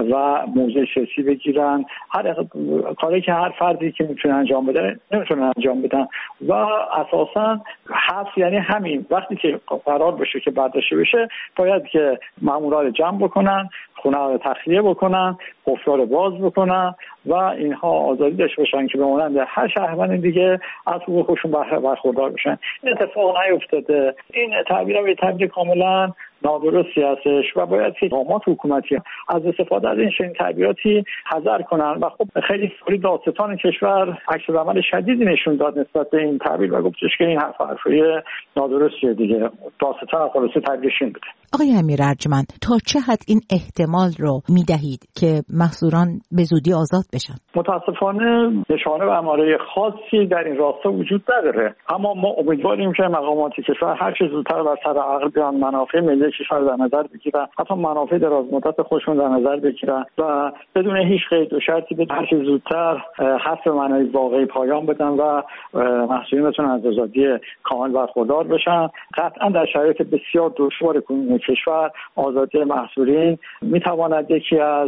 و موضع سیاسی بگیرن. هر کاری که هر فردی که میتونه انجام بده نمیتونه انجام بدن و اساسا حذف یعنی همین. وقتی که قرار بشه که برداشته بشه باید که مامورا رو جمع بکنن، خونه رو تخلیه بکنن، قفل‌ها رو باز بکنن و اینها آزادی داشته باشن که به مانند هر شهروند دیگه از حقوق خودشون برخوردار بشن. این اتفاق نیفتاده. این تعبیر هم یه تعبیر کاملا نادرستی هستش و باید که مقامات حکومتی از استفاده از این چنین تعبیراتی حذر کنن و خب خیلی فوری دادستان کشور عکس العمل شدیدی نشون داد نسبت به این تعبیر و گفتش که این حرف حرفی نادرستیه دیگه. دادستان خلاصه تعبیرش این بوده. آقای امیر ارجمند، تا چه حد این احتمال رو میدهید که محصوران به زودی آزاد بشن؟ متاسفانه نشانه و اماره خاصی در این راستا وجود نداره، اما ما امیدواریم که مقامات کشور هر چه زودتر بر سر عقل بیان، منافع ملی کشور در نظر بگیرن، حتی منافع دراز مدت خودشون در نظر بگیرن و بدون هیچ قید و شرطی به هر چه زودتر حذف معنای واقعی پایان بدن و محصولین بتونن از آزادی کامل برخوردار بشن. قطعا در شرایط بسیار دشوار کنونی کشور آزادی محصولین میتواند یکی از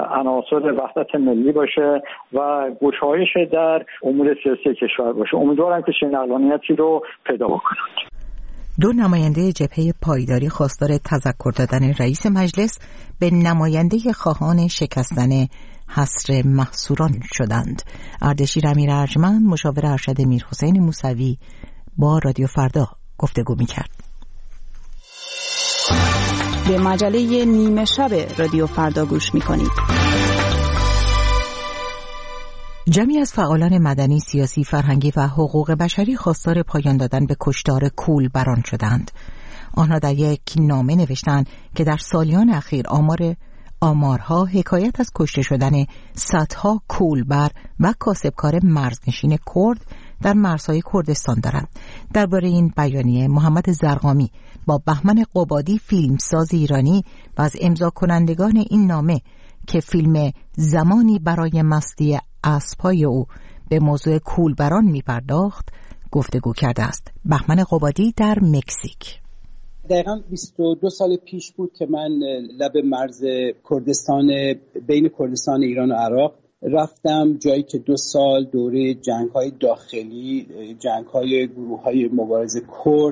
عناصر وحدت ملی باشه و گشایش در امور سیاسی کشور باشه. امیدوارم که چنین اقلانیتی رو پیدا بکنند. دو نماینده جبهه پایداری خواستار تذکر دادن رئیس مجلس به نماینده خواهان شکستن حصر محصوران شدند. اردشیر امیر ارجمند، مشاور ارشد میرحسین موسوی، با رادیو فردا گفتگو می‌کرد. به مجله نیمه شب رادیو فردا گوش می‌کنید. جمعی از فعالان مدنی، سیاسی، فرهنگی و حقوق بشری خواستار پایان دادن به کشتار کولبران شدند. آنها در یک نامه نوشتند که در سالیان اخیر آمار آمارها حکایت از کشته شدن صدها کولبر و کاسبکار مرزنشین کرد در مرزهای کردستان دارند. درباره این بیانیه محمد زرقامی با بهمن قبادی فیلمساز ایرانی و از امضا کنندگان این نامه که فیلم زمانی برای مستی اسب‌های او به موضوع کولبران می‌پرداخت گفتگو کرده است. بهمن قبادی در مکزیک. دقیقاً بیست و دو سال پیش بود که من لب مرز کردستان بین کردستان ایران و عراق رفتم، جایی که دو سال دوره جنگ‌های داخلی، جنگ‌های گروه‌های مبارزه کرد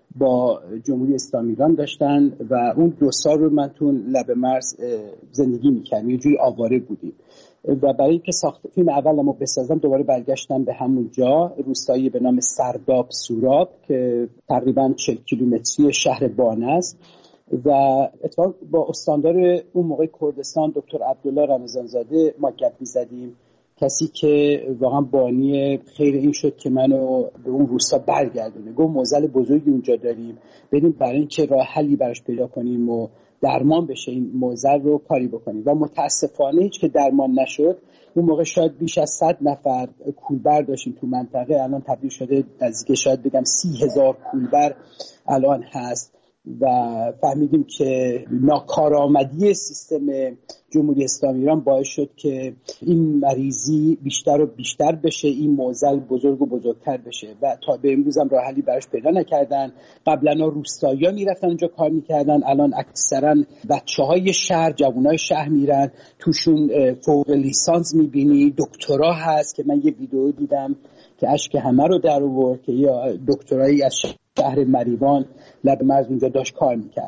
با جمهوری اسلامی ایران داشتن و اون دو سال رو من تو لب مرز زندگی می‌کردم، یه جوری آواره بودیم و برای اینکه ساخت فیلم اولمو بسازم دوباره برگشتم به همون جا، روستایی به نام سرداب سوراب که تقریباً چهل کیلومتری شهر بانه است و اتفاق با استاندار اون موقع کردستان دکتر عبدالله رمضانزاده ما گپ می‌زدیم، کسی که واقعا بانی خیر این شد که منو به اون روستا برگردونه. گفت معضل بزرگی اونجا داریم، بریم برای اینکه راه حلی براش پیدا کنیم و درمان بشه این معضل رو کاری بکنیم و متاسفانه هیچ که درمان نشد. اون موقع شاید بیش از صد نفر کولبر داشتیم تو منطقه، الان تبدیل شده نزدیک شاید بگم سی هزار کولبر الان هست و فهمیدیم که ناکارآمدی سیستم جمهوری اسلامی ایران باعث شد که این مریضی بیشتر و بیشتر بشه، این معضل بزرگ و بزرگتر بشه و تا به امروز هم راه حلی براش پیدا نکردن. قبلا روستایی‌ها میرفتن اونجا کار میکردن، الان اکثرا بچه‌های شهر، جوانای شهر میرن، توشون فوق لیسانس میبینی، دکترا هست که من یه ویدیو دیدم که اشک همه رو در آورد که یا دکترایی از شهر مریوان لب مرز اونجا داشت کار میکرد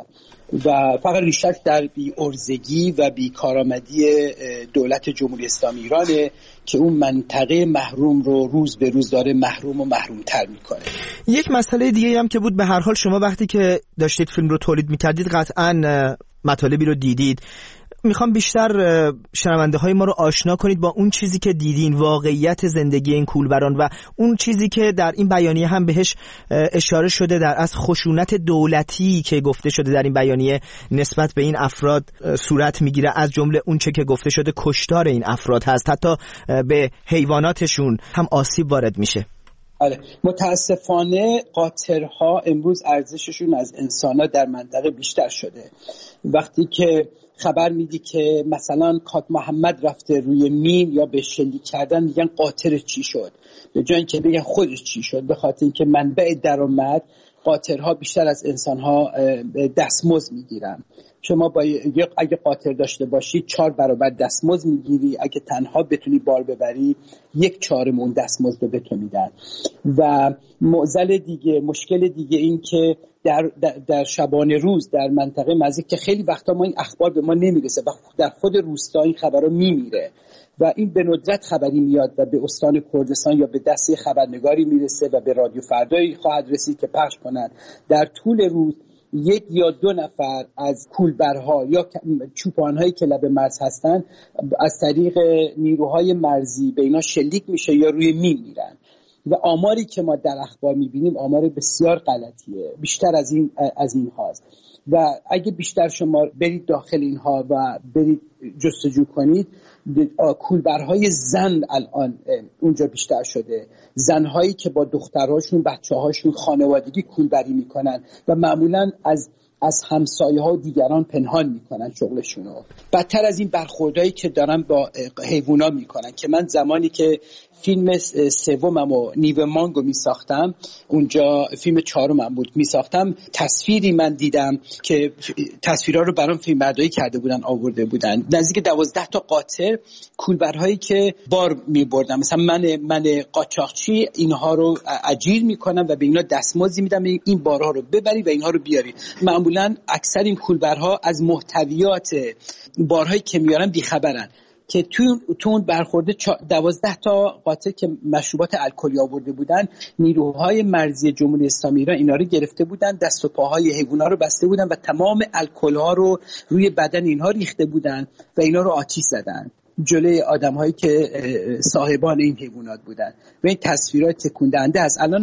و فقط ریشش در بی ارزگی و بی کارآمدی دولت جمهوری اسلامی ایرانه که اون منطقه محروم رو روز به روز داره محروم و محروم تر میکنه. یک مسئله دیگه هم که بود، به هر حال شما وقتی که داشتید فیلم رو تولید میکردید قطعاً مطالبی رو دیدید، میخوام بیشتر شنونده های ما رو آشنا کنید با اون چیزی که دیدین، واقعیت زندگی این کولبران و اون چیزی که در این بیانیه هم بهش اشاره شده، در از خشونت دولتی که گفته شده در این بیانیه نسبت به این افراد صورت میگیره، از جمله اون چه که گفته شده کشتار این افراد هست، حتی به حیواناتشون هم آسیب وارد میشه. آره، متاسفانه قاطرها امروز ارزششون از انسان‌ها در منطقه بیشتر شده. وقتی که خبر میدی که مثلا کات محمد رفته روی مین یا به شلیک کردن، میگن قاطر چی شد، به جای اینکه بگن خودش چی شد، به خاطر اینکه منبع درآمد قاطرها بیشتر از انسان‌ها دستمزد میگیرن. شما با اگه قاطر داشته باشی چهار برابر دستمزد میگیری، اگه تنها بتونی بار ببری یک چهارم اون دستمزد رو به تو میدن. و معضل دیگه، مشکل دیگه این که در, در, در شبانه روز در منطقه مزید که خیلی وقتا ما این اخبار به ما نمیرسه و در خود روستا این خبرها میمیره و این به ندرت خبری میاد و به استان کردستان یا به دسته خبرنگاری میرسه و به رادیو فردایی خواهد رسید که پخش کنند. در طول روز یک یا دو نفر از کولبرها یا چوپانهایی که لب مرز هستن از طریق نیروهای مرزی به اینا شلیک میشه یا روی مین میرن و آماری که ما در اخبار میبینیم آمار بسیار غلطیه، بیشتر از این از این هاست و اگه بیشتر شما برید داخل اینها و برید جستجو کنید، کولبرهای زن الان اونجا بیشتر شده، زنهایی که با دخترهاشون بچه‌هاشون خانوادگی کولبری میکنن و معمولا از از همسایه ها و دیگران پنهان میکنن شغلشونو. بدتر از این برخوردایی که دارن با حیوونا میکنن که من زمانی که فیلم سوممو نیو مانگو میساختم، اونجا فیلم چهارمم بود میساختم، تصویری من دیدم که تصویرها رو برام فیلمبرداری کرده بودن آورده بودن، نزدیک دوازده تا قاطر کولبرهایی که بار میبردن، مثلا من من قاچاقچی اینها رو اجیر میکنم و به اینا دستمزدی میدم این بارها رو ببری و اینها رو بیاری. معمولا اکثر این کولبرها از محتویات بارهایی که میارن بیخبرن که تو تو اون برخورده دوازده تا قاطر که مشروبات الکلی آورده بودن، نیروهای مرزی جمهوری اسلامی ایران اینا رو گرفته بودن، دست و پاهای حیونا رو بسته بودن و تمام الکل‌ها رو روی بدن اینها ریخته بودن و اینا رو آتش زدن جلوی آدم‌هایی که صاحبان این حیوانات بودن و این تصویرات تکون دهنده است. الانم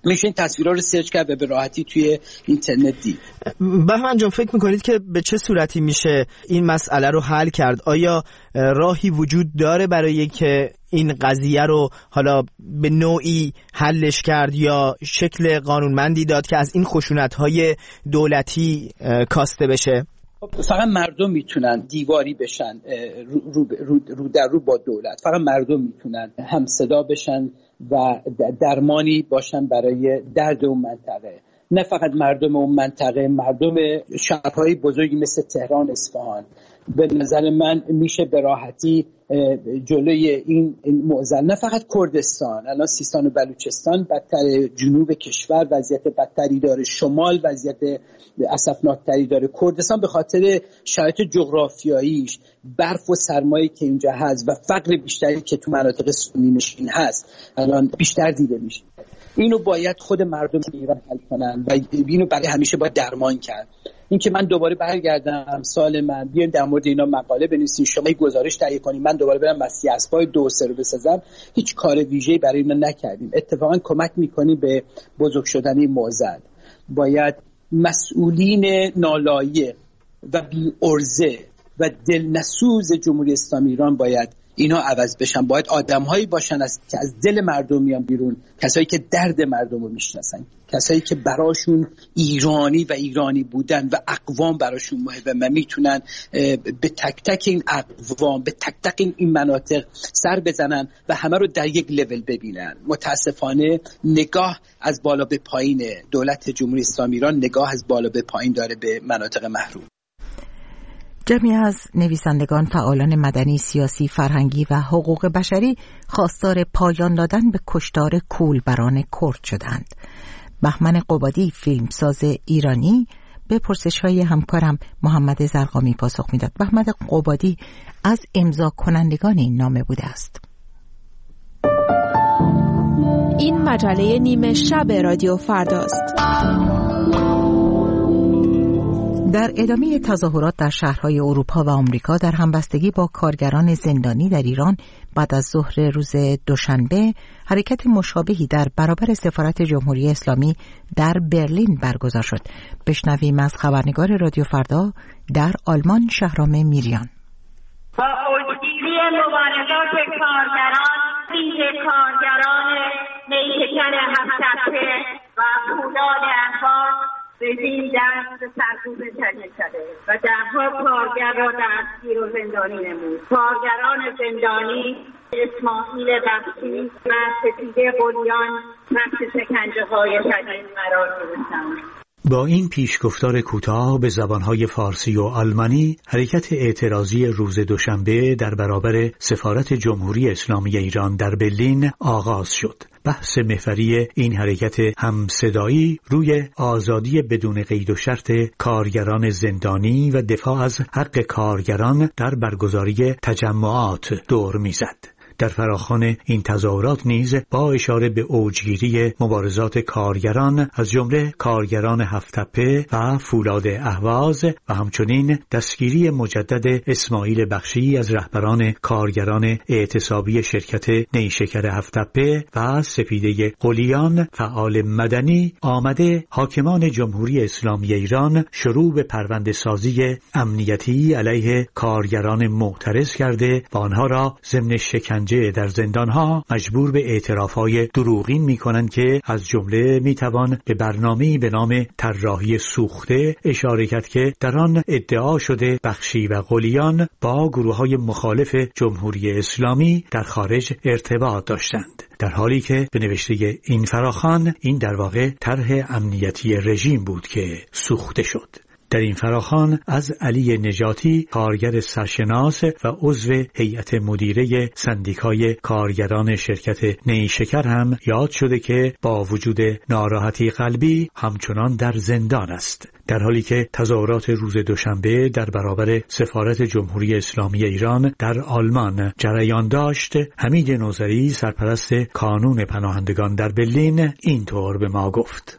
میشه این تصویرها رو سرچ کرد و به راحتی توی اینترنت دید. بهمن جان، فکر میکنید که به چه صورتی میشه این مسئله رو حل کرد؟ آیا راهی وجود داره برای که این قضیه رو حالا به نوعی حلش کرد یا شکل قانونمندی داد که از این خشونت‌های دولتی کاسته بشه؟ فقط مردم میتونن دیواری بشن رو, رو, رو, رو در رو با دولت. فقط مردم میتونن هم صدا بشن و درمانی باشن برای درد اون منطقه. نه فقط مردم اون منطقه، مردم شهرهای بزرگی مثل تهران، اصفهان. به نظر من میشه به راحتی جلوی این معضل، نه فقط کردستان، الان سیستان و بلوچستان بدتر، جنوب کشور وضعیت بدتری داره، شمال وضعیت اسفناکتری داره، کردستان به خاطر شرایط جغرافیاییش، برف و سرمایه که اینجا هست و فقر بیشتری که تو مناطق سنی نشین هست الان بیشتر دیده میشه. اینو باید خود مردم ایران حل کنن و اینو برای همیشه باید درمان کرد. این که من دوباره برگردم سال من بیایم در مورد اینا مقاله بنویسیم، شما یک گزارش تهیه کنیم، من دوباره برم مسیح اسبای دو سه رو بسازم، هیچ کار ویژه‌ای برای اینا نکردیم. اتفاقا کمک می‌کنی به بزرگ شدن این معضل. باید مسئولین نالایق و بی ارزه و دلنسوز جمهوری اسلامی ایران باید اینا عوض بشن. باید آدم‌هایی باشن از که از دل مردم میان بیرون، کسایی که درد مردم رو میشناسن، کسایی که براشون ایرانی و ایرانی بودن و اقوام براشون مهمه و میتونن به تک تک این اقوام، به تک تک این مناطق سر بزنن و همه رو در یک لول ببینن. متاسفانه نگاه از بالا به پایین دولت جمهوری اسلامی ایران، نگاه از بالا به پایین داره به مناطق محروم. جمعی از نویسندگان، فعالان مدنی، سیاسی، فرهنگی و حقوق بشری خواستار پایان دادن به کشتار کولبران کرد شدند. بهمن قبادی، فیلمساز ایرانی، به پرسش‌های همکارم محمد زرقامی پاسخ میداد. بهمن قبادی از امضا کنندگان این نامه بوده است. این مجله نیمه شب رادیو فرداست. در ادامه تظاهرات در شهرهای اروپا و آمریکا در همبستگی با کارگران زندانی در ایران، بعد از ظهر روز دوشنبه حرکت مشابهی در برابر سفارت جمهوری اسلامی در برلین برگزار شد. بشنویم از خبرنگار رادیو فردا در آلمان، شهرام میریان. با اوجگیری مبارزات کارگران، ویژه کارگران نیشکر هفت‌تپه و پولاد انفاق رژیم دست سرکوب تجدید شده و دهها کارگر را دستگیر و زندانی نمود. کارگران زندانی اسماعیل بخشی و سپیده قلیان تحت شکنجه‌های شدید قرار گرفتند. با این پیشگفتار کوتاه به زبانهای فارسی و آلمانی، حرکت اعتراضی روز دوشنبه در برابر سفارت جمهوری اسلامی ایران در برلین آغاز شد. بحث محوری این حرکت همصدایی روی آزادی بدون قید و شرط کارگران زندانی و دفاع از حق کارگران در برگزاری تجمعات دور می‌زد. در فراخوان این تظاهرات نیز با اشاره به اوجگیری مبارزات کارگران از جمله کارگران هفت‌تپه و فولاد اهواز و همچنین دستگیری مجدد اسماعیل بخشی از رهبران کارگران اعتصابی شرکت نیشکر هفت‌تپه و سپیده قلیان فعال مدنی آمده حاکمان جمهوری اسلامی ایران شروع به پرونده سازی امنیتی علیه کارگران معترض کرده و آنها را ضمن شکنجه در زندانها مجبور به اعترافهای دروغین می‌کنند که از جمله می‌توان به برنامه‌ای به نام طراحی سوخته اشاره کرد که در آن ادعا شده بخشی و قلیان با گروه‌های مخالف جمهوری اسلامی در خارج ارتباط داشتند، در حالی که به نوشته این فراخوان این در واقع طرح امنیتی رژیم بود که سوخته شد. در این فراخوان از علی نجاتی، کارگر سرشناس و عضو هیئت مدیره سندیکای کارگران شرکت نیشکر هم یاد شده که با وجود ناراحتی قلبی همچنان در زندان است، در حالی که تظاهرات روز دوشنبه در برابر سفارت جمهوری اسلامی ایران در آلمان جریان داشت. حمید نوذری، سرپرست کانون پناهندگان در برلین، اینطور به ما گفت: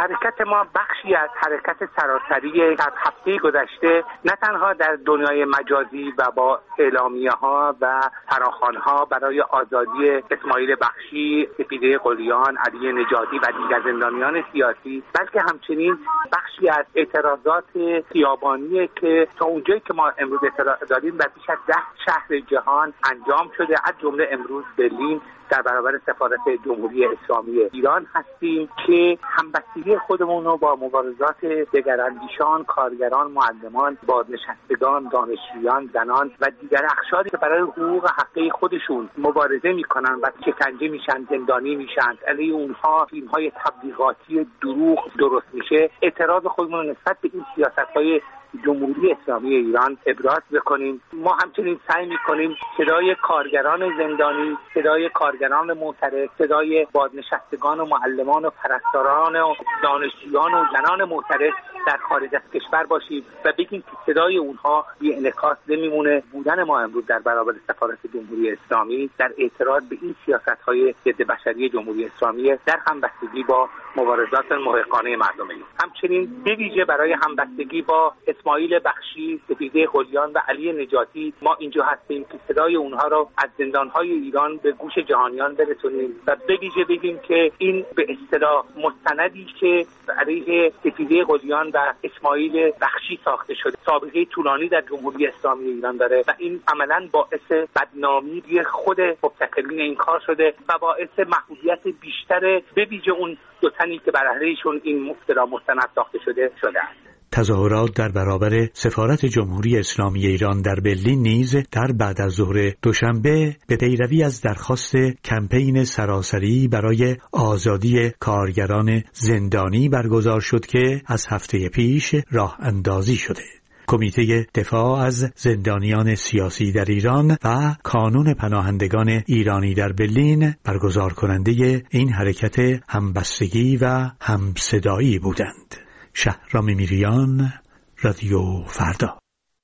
حرکت ما بخشی از حرکت سراسری از هفته گذشته نه تنها در دنیای مجازی و با اعلامیه ها و فراخوان ها برای آزادی اسماعیل بخشی، سپیده قلیان، علی نجاتی و دیگر زندانیان سیاسی، بلکه همچنین بخشی از اعتراضات خیابانی که تا اونجایی که ما امروز اطلاع داریم در بیش از ده شهر جهان انجام شده، از جمله امروز برلین در برابر سفارت جمهوری اسلامی ایران هستیم که همبستگی خودمون رو با مبارزات دگراندیشان، کارگران، معلمان، بازنشستگان، دانشجویان، زنان و دیگر اقشاری که برای حقوق حقیقی خودشون مبارزه میکنن و شکنجه میشن، زندانی میشن، علیه اونها فیلم‌های تبلیغاتی دروغ درست میشه، اعتراض خودمون نسبت به این سیاست‌های جمهوری اسلامی ایران ابراز بکنیم. ما همچنین سعی میکنیم صدای کارگران زندانی، صدای کارگران معترض، صدای بازنشستگان و معلمان و پرستاران و دانشجویان و زنان معترض در خارج از کشور باشیم و بگیم که صدای اونها بی انعکاس نمیمونه. بودن ما امروز در برابر سفارت جمهوری اسلامی در اعتراض به این سیاست‌های ضد بشری جمهوری اسلامی در همبستگی با مبارزات محقانه مردمی، همچنین به ویژه برای همبستگی با اسماعیل بخشی، سپیده قلیان و علی نجاتی ما اینجا هستیم که صدای اونها رو از زندان‌های ایران به گوش جهانیان برسونیم و به ویژه بگیم که این به اصطلاح مستندی که علیه سپیده قلیان و اسماعیل بخشی ساخته شده سابقه طولانی در جمهوری اسلامی ایران داره و این عملاً باعث بدنامی خود مبتکرین این کار شده و باعث محبوبیت بیشتر به ویژه اون دو تنی که بر علیهشون این مفترا مستند ساخته شده شده است. تظاهرات در برابر سفارت جمهوری اسلامی ایران در برلین نیز در بعد از ظهر دوشنبه به پیروی از درخواست کمپین سراسری برای آزادی کارگران زندانی برگزار شد که از هفته پیش راه اندازی شده. کمیته دفاع از زندانیان سیاسی در ایران و کانون پناهندگان ایرانی در برلین برگزار کننده این حرکت همبستگی و همصدایی بودند. شهرام میریان، رادیو فردا.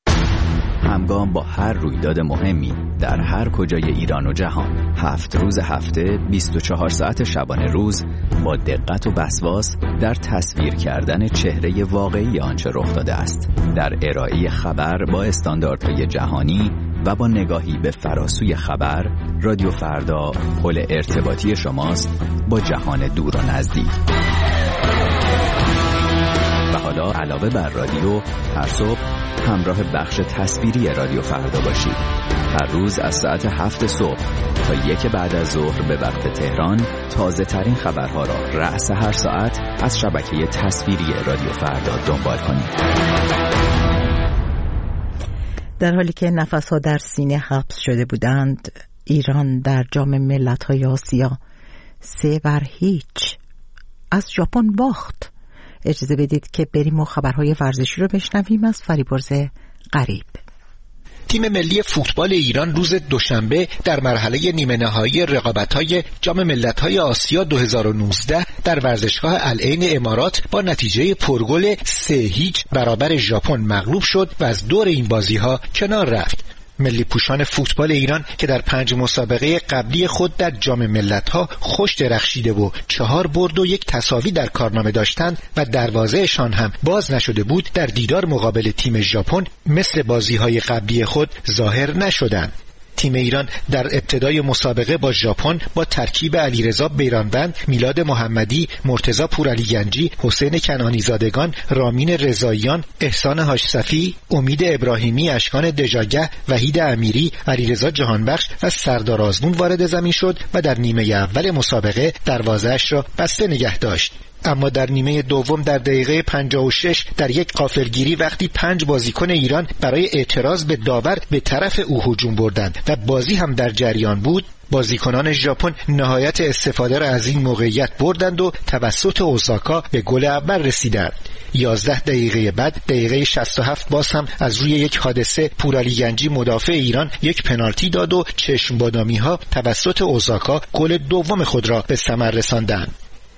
همگام با هر رویداد مهمی در هر کجای ایران و جهان، هفت روز هفته، بیست و چهار ساعت شبانه روز، با دقت و وسواس در تصویر کردن چهره واقعی آنچه رخ داده است، در ارائه خبر با استانداردهای جهانی و با نگاهی به فراسوی خبر، رادیو فردا پل ارتباطی شماست با جهان دور و نزدیک. و حالا علاوه بر رادیو، هر صبح همراه بخش تصویری رادیو فردا باشید. هر روز از ساعت هفت صبح تا یک بعد از ظهر به وقت تهران تازه ترین خبرها را رأس هر ساعت از شبکه تصویری رادیو فردا دنبال کنید. در حالی که نفس‌ها در سینه حبس شده بودند، ایران در جام ملت‌های آسیا سه بر هیچ از ژاپن باخت. اجازه بدید که بریم و خبرهای ورزشی رو بشنویم از فریبرز غریب. تیم ملی فوتبال ایران روز دوشنبه در مرحله نیمه نهایی رقابت‌های جام ملت‌های آسیا دو هزار و نوزده در ورزشگاه العین امارات با نتیجه پرگل سه هیچ برابر ژاپن مغلوب شد و از دور این بازی‌ها کنار رفت. ملی پوشان فوتبال ایران که در پنج مسابقه قبلی خود در جام ملت‌ها خوش درخشیده و چهار برد و یک تساوی در کارنامه داشتند و دروازه‌شان هم باز نشده بود، در دیدار مقابل تیم ژاپن مثل بازی‌های قبلی خود ظاهر نشدند. تیم ایران در ابتدای مسابقه با ژاپن با ترکیب علیرضا بیرانوند، میلاد محمدی، مرتضی پورعلیگنجی، حسین کنعانی زادگان، رامین رضاییان، احسان حاجصفی، امید ابراهیمی، اشکان دژاگه، وحید امیری، علیرضا جهانبخش و سردار آزمون وارد زمین شد و در نیمه اول مسابقه دروازه‌اش را بسته نگه داشت. اما در نیمه دوم در دقیقه پنجاه و شش در یک غافلگیری وقتی پنج بازیکن ایران برای اعتراض به داور به طرف او هجوم بردند و بازی هم در جریان بود، بازیکنان ژاپن نهایت استفاده را از این موقعیت بردند و توسط اوساکا به گل اول رسیدند. یازده دقیقه بعد دقیقه شصت و هفت باز هم از روی یک حادثه پورعلیگنجی مدافع ایران یک پنالتی داد و چشم بادامی ها توسط اوساکا گل دوم خود را به ثمر رساندند.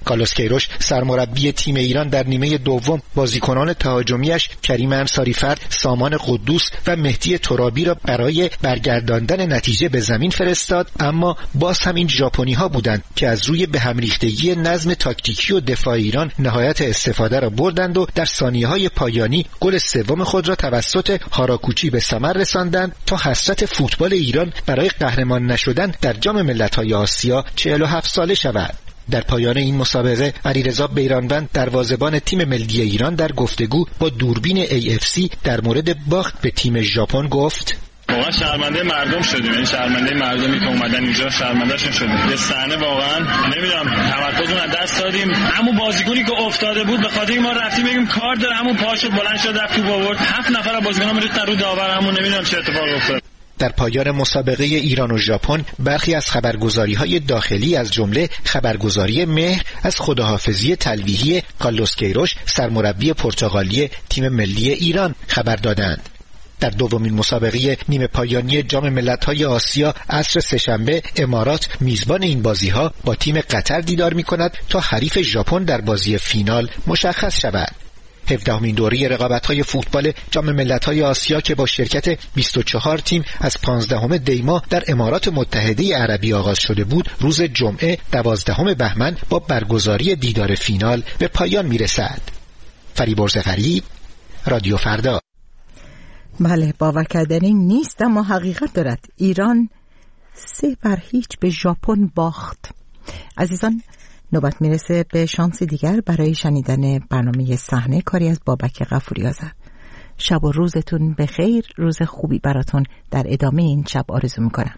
کارلوس کیروش سرمربی تیم ایران در نیمه دوم بازیکنان تهاجمیش کریم انصاری‌فر، سامان قدوس و مهدی ترابی را برای برگرداندن نتیجه به زمین فرستاد، اما باز هم این ژاپنی‌ها بودند که از روی به هم ریختگی نظم تاکتیکی و دفاع ایران نهایت استفاده را بردند و در ثانیه‌های پایانی گل سوم خود را توسط هاراکوچی به ثمر رساندند تا حسرت فوتبال ایران برای قهرمان نشدن در جام ملت‌های آسیا چهل و هفت ساله شود. در پایان این مسابقه علیرضا بیرانوند دروازه‌بان تیم ملی ایران در گفتگو با دوربین ای اف سی در مورد باخت به تیم ژاپن گفت: واقعا شرمنده مردم شدیم، این شرمنده مردمی که اومدن اینجا شرمندهشون شدیم. یه صحنه واقعا نمیدونم تمرکزمون از دست دادیم. همون بازیکنی که افتاده بود به خاطر ما رفتیم بگیم کار داره، همون پاشو بلند شد رفت تو آورد، هفت نفر از بازیکنام ریختن رو داور، همون نمیدونم چه اتفاقی افتاد. در پایان مسابقه ایران و ژاپن برخی از خبرگزاری‌های داخلی از جمله خبرگزاری مهر از خداحافظی تلویحی کارلوس کیروش سرمربی پرتغالی تیم ملی ایران خبر دادند. در دومین مسابقه نیمه پایانی جام ملت‌های آسیا عصر سه‌شنبه امارات میزبان این بازی‌ها با تیم قطر دیدار می‌کند تا حریف ژاپن در بازی فینال مشخص شود. هفدهمین دوره رقابت‌های فوتبال جام ملت‌های آسیا که با شرکت بیست و چهار تیم از پانزدهم دی ماه در امارات متحده عربی آغاز شده بود، روز جمعه دوازدهم بهمن با برگزاری دیدار فینال به پایان می‌رسد. فریبرز فریب، رادیو فردا. بله، باور کردنی نیست اما حقیقت دارد. ایران سه بر هیچ به ژاپن باخت. عزیزان، نوبت میرسه به شانس دیگر برای شنیدن برنامه صحنه کاری از بابک غفوری آذر. شب و روزتون به خیر، روز خوبی براتون در ادامه این شب آرزو میکنم.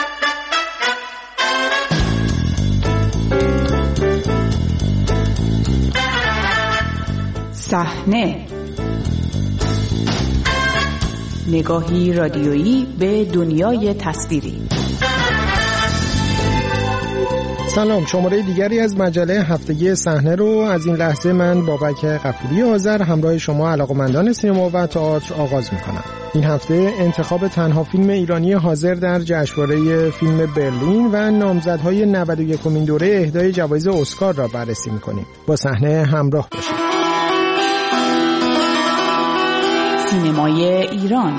صحنه، نگاهی رادیویی به دنیای تصویری. سلام، شماره دیگری از مجله هفتگی صحنه رو از این لحظه من بابک غفوری آذر همراه شما علاقه‌مندان سینما و تئاتر آغاز می‌کنم. این هفته انتخاب تنها فیلم ایرانی حاضر در جشنواره فیلم برلین و نامزدهای نود و یکمین دوره اهدای جوایز اسکار را بررسی می‌کنیم. با صحنه همراه باشید. سینمای ایران،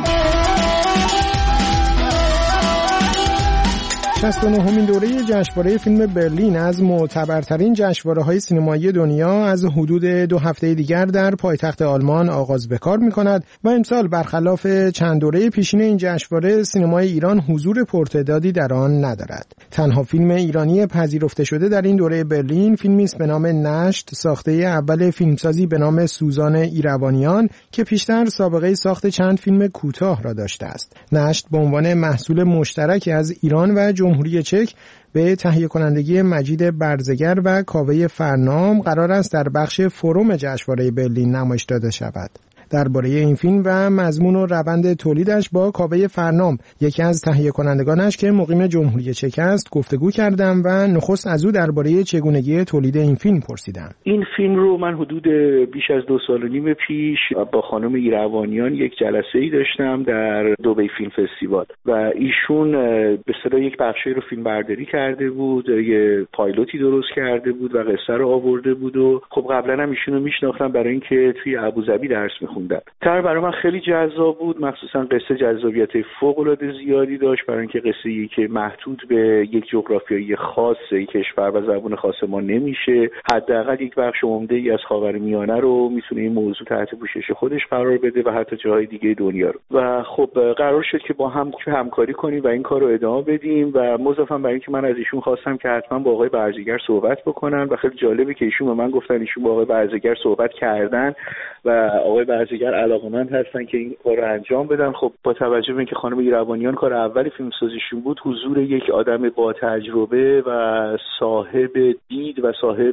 شصت و نهمین دوره جشنواره فیلم برلین از معتبرترین جشنواره‌های سینمایی دنیا از حدود دو هفته دیگر در پایتخت آلمان آغاز به کار می‌کند و امسال برخلاف چند دوره پیشین این جشنواره سینمای ایران حضور پرتعدادی در آن ندارد. تنها فیلم ایرانی پذیرفته شده در این دوره برلین فیلمی است به نام نشت، ساخته اول فیلمسازی به نام سوزان ایروانیان که پیشتر سابقه ساخت چند فیلم کوتاه را داشته است. نشت به عنوان محصول مشترک از ایران و جمهوری چک به تهیه کنندگی مجید برزگر و کاوه فرنام قرار است در بخش فروم جشنواره برلین نمایش داده شود. درباره این فیلم و مضمون و روند تولیدش با کاوه فرنام، یکی از تهیه کنندگانش که مقیم جمهوری چک است، گفتگو کردم و نخست از او درباره چگونگی تولید این فیلم پرسیدم. این فیلم رو من حدود بیش از دو سال و نیم پیش با خانم ایروانیان یک جلسه‌ای داشتم در دبی فیلم فستیوال و ایشون به اصطلاح یک بخشی رو فیلم برداری کرده بود، یه پایلوتی درست کرده بود و قصه رو آورده بود و خب قبلا هم ایشون رو میشناختم برای اینکه توی ابوظبی درس می‌خوندم. تر برای من خیلی جذاب بود، مخصوصا قصه جذابیت فوق‌العاده زیادی داشت برای اینکه قصه‌ای که محدود به یک جغرافیایی خاص یک کشور و زبان خاص ما نمیشه، حداقل یک بخش عمده‌ای از خاورمیانه رو میتونه این موضوع تحت پوشش خودش قرار بده و حتی جاهای دیگه دنیا رو. و خب قرار شد که با هم همکاری کنیم و این کار رو ادامه بدیم و مضافاً برای اینکه من از ایشون خواستم که حتما با آقای برزگر صحبت بکنن و خیلی جالبه که ایشون به من گفتن ایشون با آقای برزگر صحبت کردن و آقای برزگر علاقه‌مند هستن که این کار رو انجام بدن. خب با توجه به اینکه خانم ایروانیان کار اولی فیلمسازیشون بود، حضور یک آدم با تجربه و صاحب دید و صاحب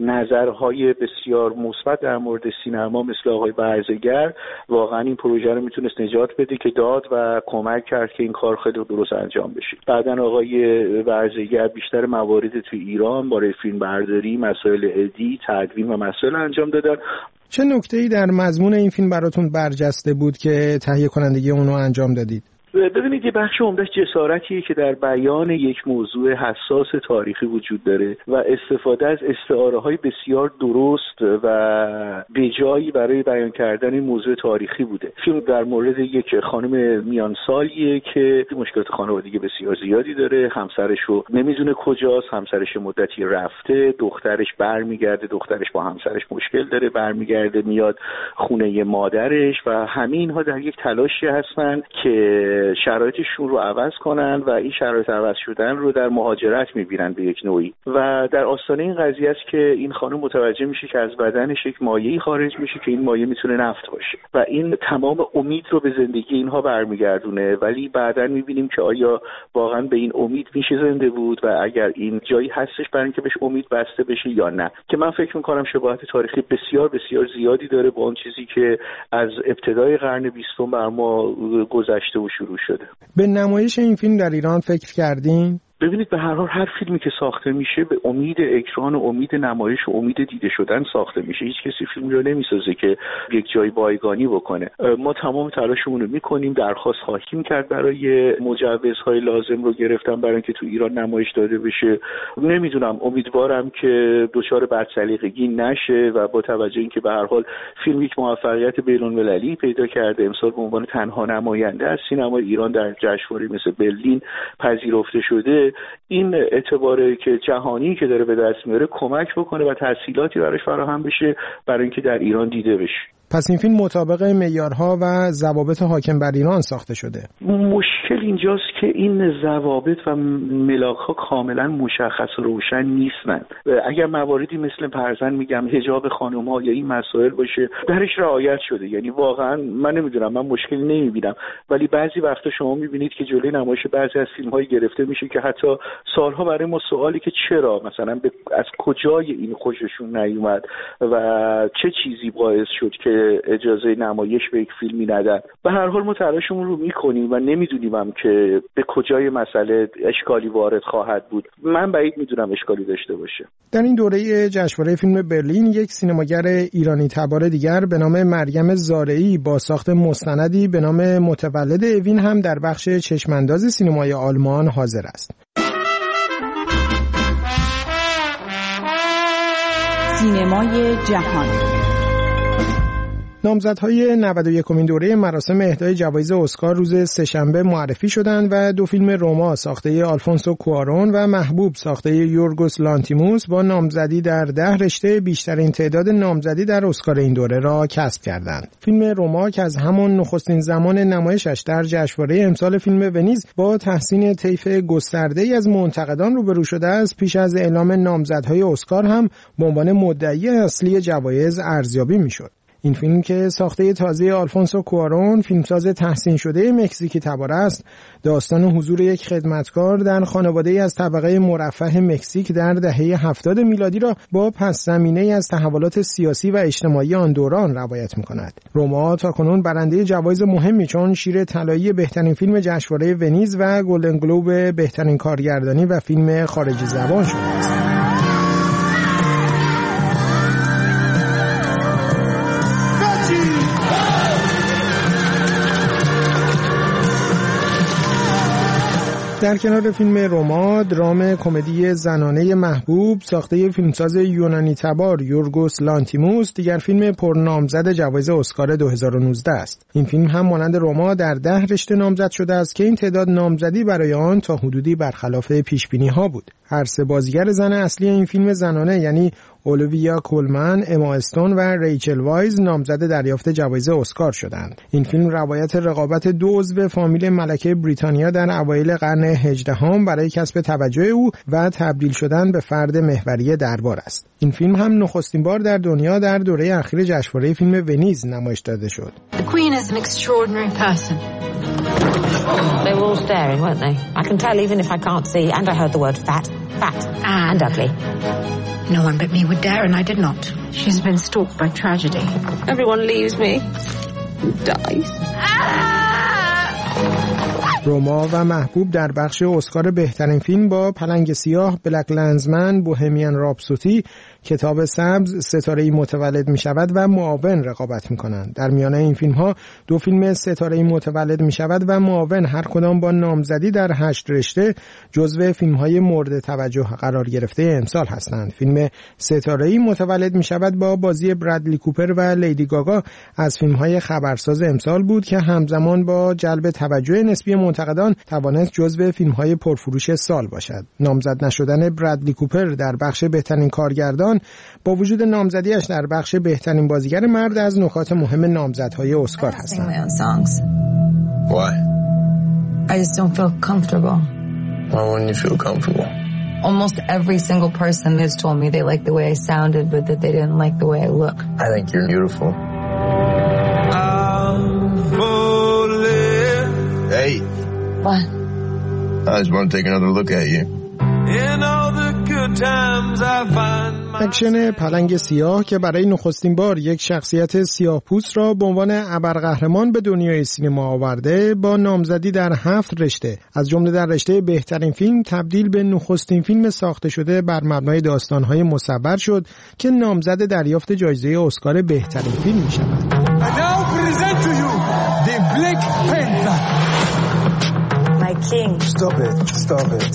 نظرهای بسیار مثبت در مورد سینما مثل آقای برزگر واقعا این پروژه رو میتونست نجات بده که داد و کمک کرد که این کار خیلی درست انجام بشه. بعدن آقای برزگر بیشتر موارد توی ایران برای فیلم برداری، مسائل ادی، تدوین و مسائل انجام دادن. چه نکته‌ای در مضمون این فیلم براتون برجسته بود که تهیه کنندگی اون رو انجام دادید؟ ببینید یه بخش عمدهش جسارتیه که در بیان یک موضوع حساس تاریخی وجود داره و استفاده از استعاره‌های بسیار درست و بجایی برای بیان کردن این موضوع تاریخی بوده. فیلم در مورد یک خانم میانسالیه که مشکلات خانوادگی بسیار زیادی داره، همسرش رو نمیدونه کجاست، همسرش مدتی رفته، دخترش برمیگرده، دخترش با همسرش مشکل داره، برمیگرده میاد خونه مادرش و همه اینها در یک تلاشی هستن که شرایطشون رو عوض کنن و این شرایط عوض شدن رو در مهاجرت میبینن به یک نوعی و در آستانه این قضیه است که این خانم متوجه میشه که از بدنش یک مایعی خارج میشه که این مایع میتونه نفت باشه و این تمام امید رو به زندگی اینها برمیگردونه، ولی بعداً میبینیم که آیا واقعا به این امید میشه زنده بود و اگر این جایی هستش برای اینکه بهش امید بسته بشه یا نه، که من فکر میکنم شباهت تاریخی بسیار بسیار زیادی داره با اون چیزی که از ابتدای قرن بیستم بر ما گذشته و شروع شده. به نمایش این فیلم در ایران فکر کردین؟ ببینید به هر حال هر فیلمی که ساخته میشه به امید اکران و امید نمایش و امید دیده شدن ساخته میشه. هیچ کسی فیلم رو نمیسازه که یک جای بایگانی بکنه. ما تمام تلاشمون رو میکنیم، درخواست خواهیم کرد برای مجوزهای لازم رو گرفتن برای اینکه تو ایران نمایش داده بشه. نمیدونم، امیدوارم که دچار بدسلیقگی نشه و با توجه اینکه به هر حال فیلم یک موفقیت بین‌المللی پیدا کرده، امسال به عنوان تنها نماینده از سینمای ایران در جشنواره مثل برلین پذیرفته شده، این اعتباری که جهانی که داره به دست میاره کمک بکنه و تسهیلاتی براش فراهم بشه برای اینکه در ایران دیده بشه. پس این فیلم مطابق معیارها و ضوابط حاکم بر ایران ساخته شده. مشکل اینجاست که این ضوابط و ملاک‌ها کاملا مشخص و روشن نیستن. اگر مواردی مثل فرضاً میگم حجاب خانم‌ها یا این مسائل باشه درش رعایت شده، یعنی واقعا من نمیدونم، من مشکلی نمیبینم، ولی بعضی وقتا شما میبینید که جلوی نمایش بعضی از فیلم‌های گرفته میشه که حتی سالها برای ما سوالی که چرا مثلا از کجای این خوششون نیومد و چه چیزی باعث شد که اجازه نمایش به یک فیلمی ندن. به هر حال ما تلاشمون رو میکنیم و نمیدونیم هم که به کجای مسئله اشکالی وارد خواهد بود. من بعید میدونم اشکالی داشته باشه. در این دوره جشنواره فیلم برلین یک سینماگر ایرانی تبار دیگر به نام مریم زارعی با ساخت مستندی به نام متولد اوین هم در بخش چشمانداز سینمای آلمان حاضر است. سینمای جهان. نامزدهای نود و یکمین دوره مراسم اهدای جوایز اسکار روز سه‌شنبه معرفی شدند و دو فیلم روما ساخته آلفونسو کوارون و محبوب ساخته یورگوس لانتیموس با نامزدی در ده رشته بیشترین تعداد نامزدی در اسکار این دوره را کسب کردند. فیلم روما که از همان نخستین زمان نمایشش در جشنواره امسال فیلم ونیز با تحسین طیف گسترده‌ای از منتقدان روبرو شده است، پیش از اعلام نامزدهای اسکار هم به عنوان مدعی اصلی جوایز ارزیابی می‌شد. این فیلم که ساخته تازه آلفونسو کوارون، فیلمساز تحسین شده مکزیکی تبار است، داستان حضور یک خدمتکار در خانواده‌ای از طبقه مرفه مکزیک در دهه هفتاد میلادی را با پس زمینه‌ای از تحولات سیاسی و اجتماعی آن دوران روایت می‌کند. روما تاکنون برنده جوایز مهمی چون شیر طلایی بهترین فیلم جشنواره ونیز و گلدن گلوب بهترین کارگردانی و فیلم خارجی زبان شده است. در کنار فیلم روما، درام کمدی زنانه محبوب ساخته فیلمساز یونانی تبار یورگوس لانتیموس دیگر فیلم پرنامزد جوایز اسکار دو هزار و نوزده است. این فیلم هم مانند روما در ده رشته نامزد شده است که این تعداد نامزدی برای آن تا حدودی برخلاف پیش‌بینی‌ها بود. هر سه بازیگر زن اصلی این فیلم زنانه یعنی اولویا کولمن، اما استون و ریچل وایز نامزد دریافت جوایز اسکار شدند. این فیلم روایت رقابت دو عضو فامیل ملکه بریتانیا در اوایل قرن هجدهم برای کسب توجه او و تبدیل شدن به فرد محوری دربار است. این فیلم هم نخستین بار در دنیا در دوره اخیر جشنواره فیلم ونیز نمایش داده شد. The Queen is an extraordinary person. They were all staring, weren't they? I can tell even if I can't see, and I heard the word fat, fat, and ugly. No one but me would dare, and I did not. She's been stalked by tragedy. Everyone leaves me, dies. روما و محبوب در بخش اسکار بهترین فیلم با پلنگ سیاه، بلک لنزمن، بوهمیان راپسودی، کتاب سبز، ستاره‌ای متولد می‌شود و معاون رقابت می‌کنند. در میان این فیلم‌ها دو فیلم ستاره‌ای متولد می‌شود و معاون هر کدام با نامزدی در هشت رشته جزو فیلم‌های مورد توجه قرار گرفته امسال هستند. فیلم ستاره‌ای متولد می‌شود با بازی برادلی کوپر و لیدی گاگا از فیلم‌های خبرساز امسال بود که همزمان با جلب توجه نسبی منتقدان توانست جزو فیلم‌های پرفروش سال باشد. نامزد نشدن برادلی کوپر در بخش بهترین کارگردان با وجود نامزدیش در بخش بهترین بازیگر مرد از نکات مهم نامزدهای اسکار هستند. Why? I just don't feel comfortable. Why wouldn't you feel comfortable? Almost every single person has told me they liked the way I sounded, but that they didn't like the way I look. I think you're beautiful. Hey. What? I just want to take another look at you. In all the good times I find my... اکشن پلنگ سیاه که برای نخستین بار یک شخصیت سیاه پوست را به عنوان ابرقهرمان به دنیای سینما آورده با نامزدی در هفت رشته از جمله در رشته بهترین فیلم تبدیل به نخستین فیلم ساخته شده بر مبنای داستان‌های مصور شد که نامزد دریافت جایزه اسکار بهترین فیلم می‌شود. I now present to you the Black Panther. My king. Stop it. Stop it.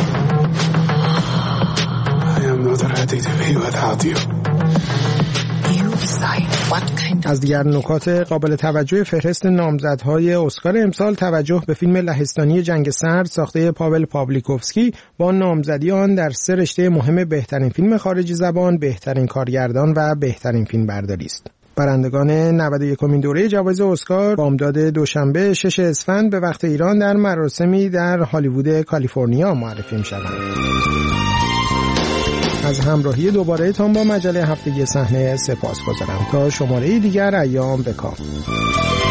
I am not ready to be without you. You decide what kind of... از دیگر نکات قابل توجه فهرست نامزدهای اسکار امسال توجه به فیلم لهستانی جنگ سرد ساخته پاول پاولیکوفسکی با نامزدی آن در سه رشته مهم بهترین فیلم خارجی زبان، بهترین کارگردان و بهترین فیلم برداری است. برندگان نود و یکمین دوره جوایز اسکار بامداد دوشنبه شش اسفند به وقت ایران در مراسمی در هالیوود کالیفرنیا معرفی می‌شوند. از همراهی دوباره تان با مجله هفتگی صحنه سپاسگزارم. تا شماره دیگر ایام بکام.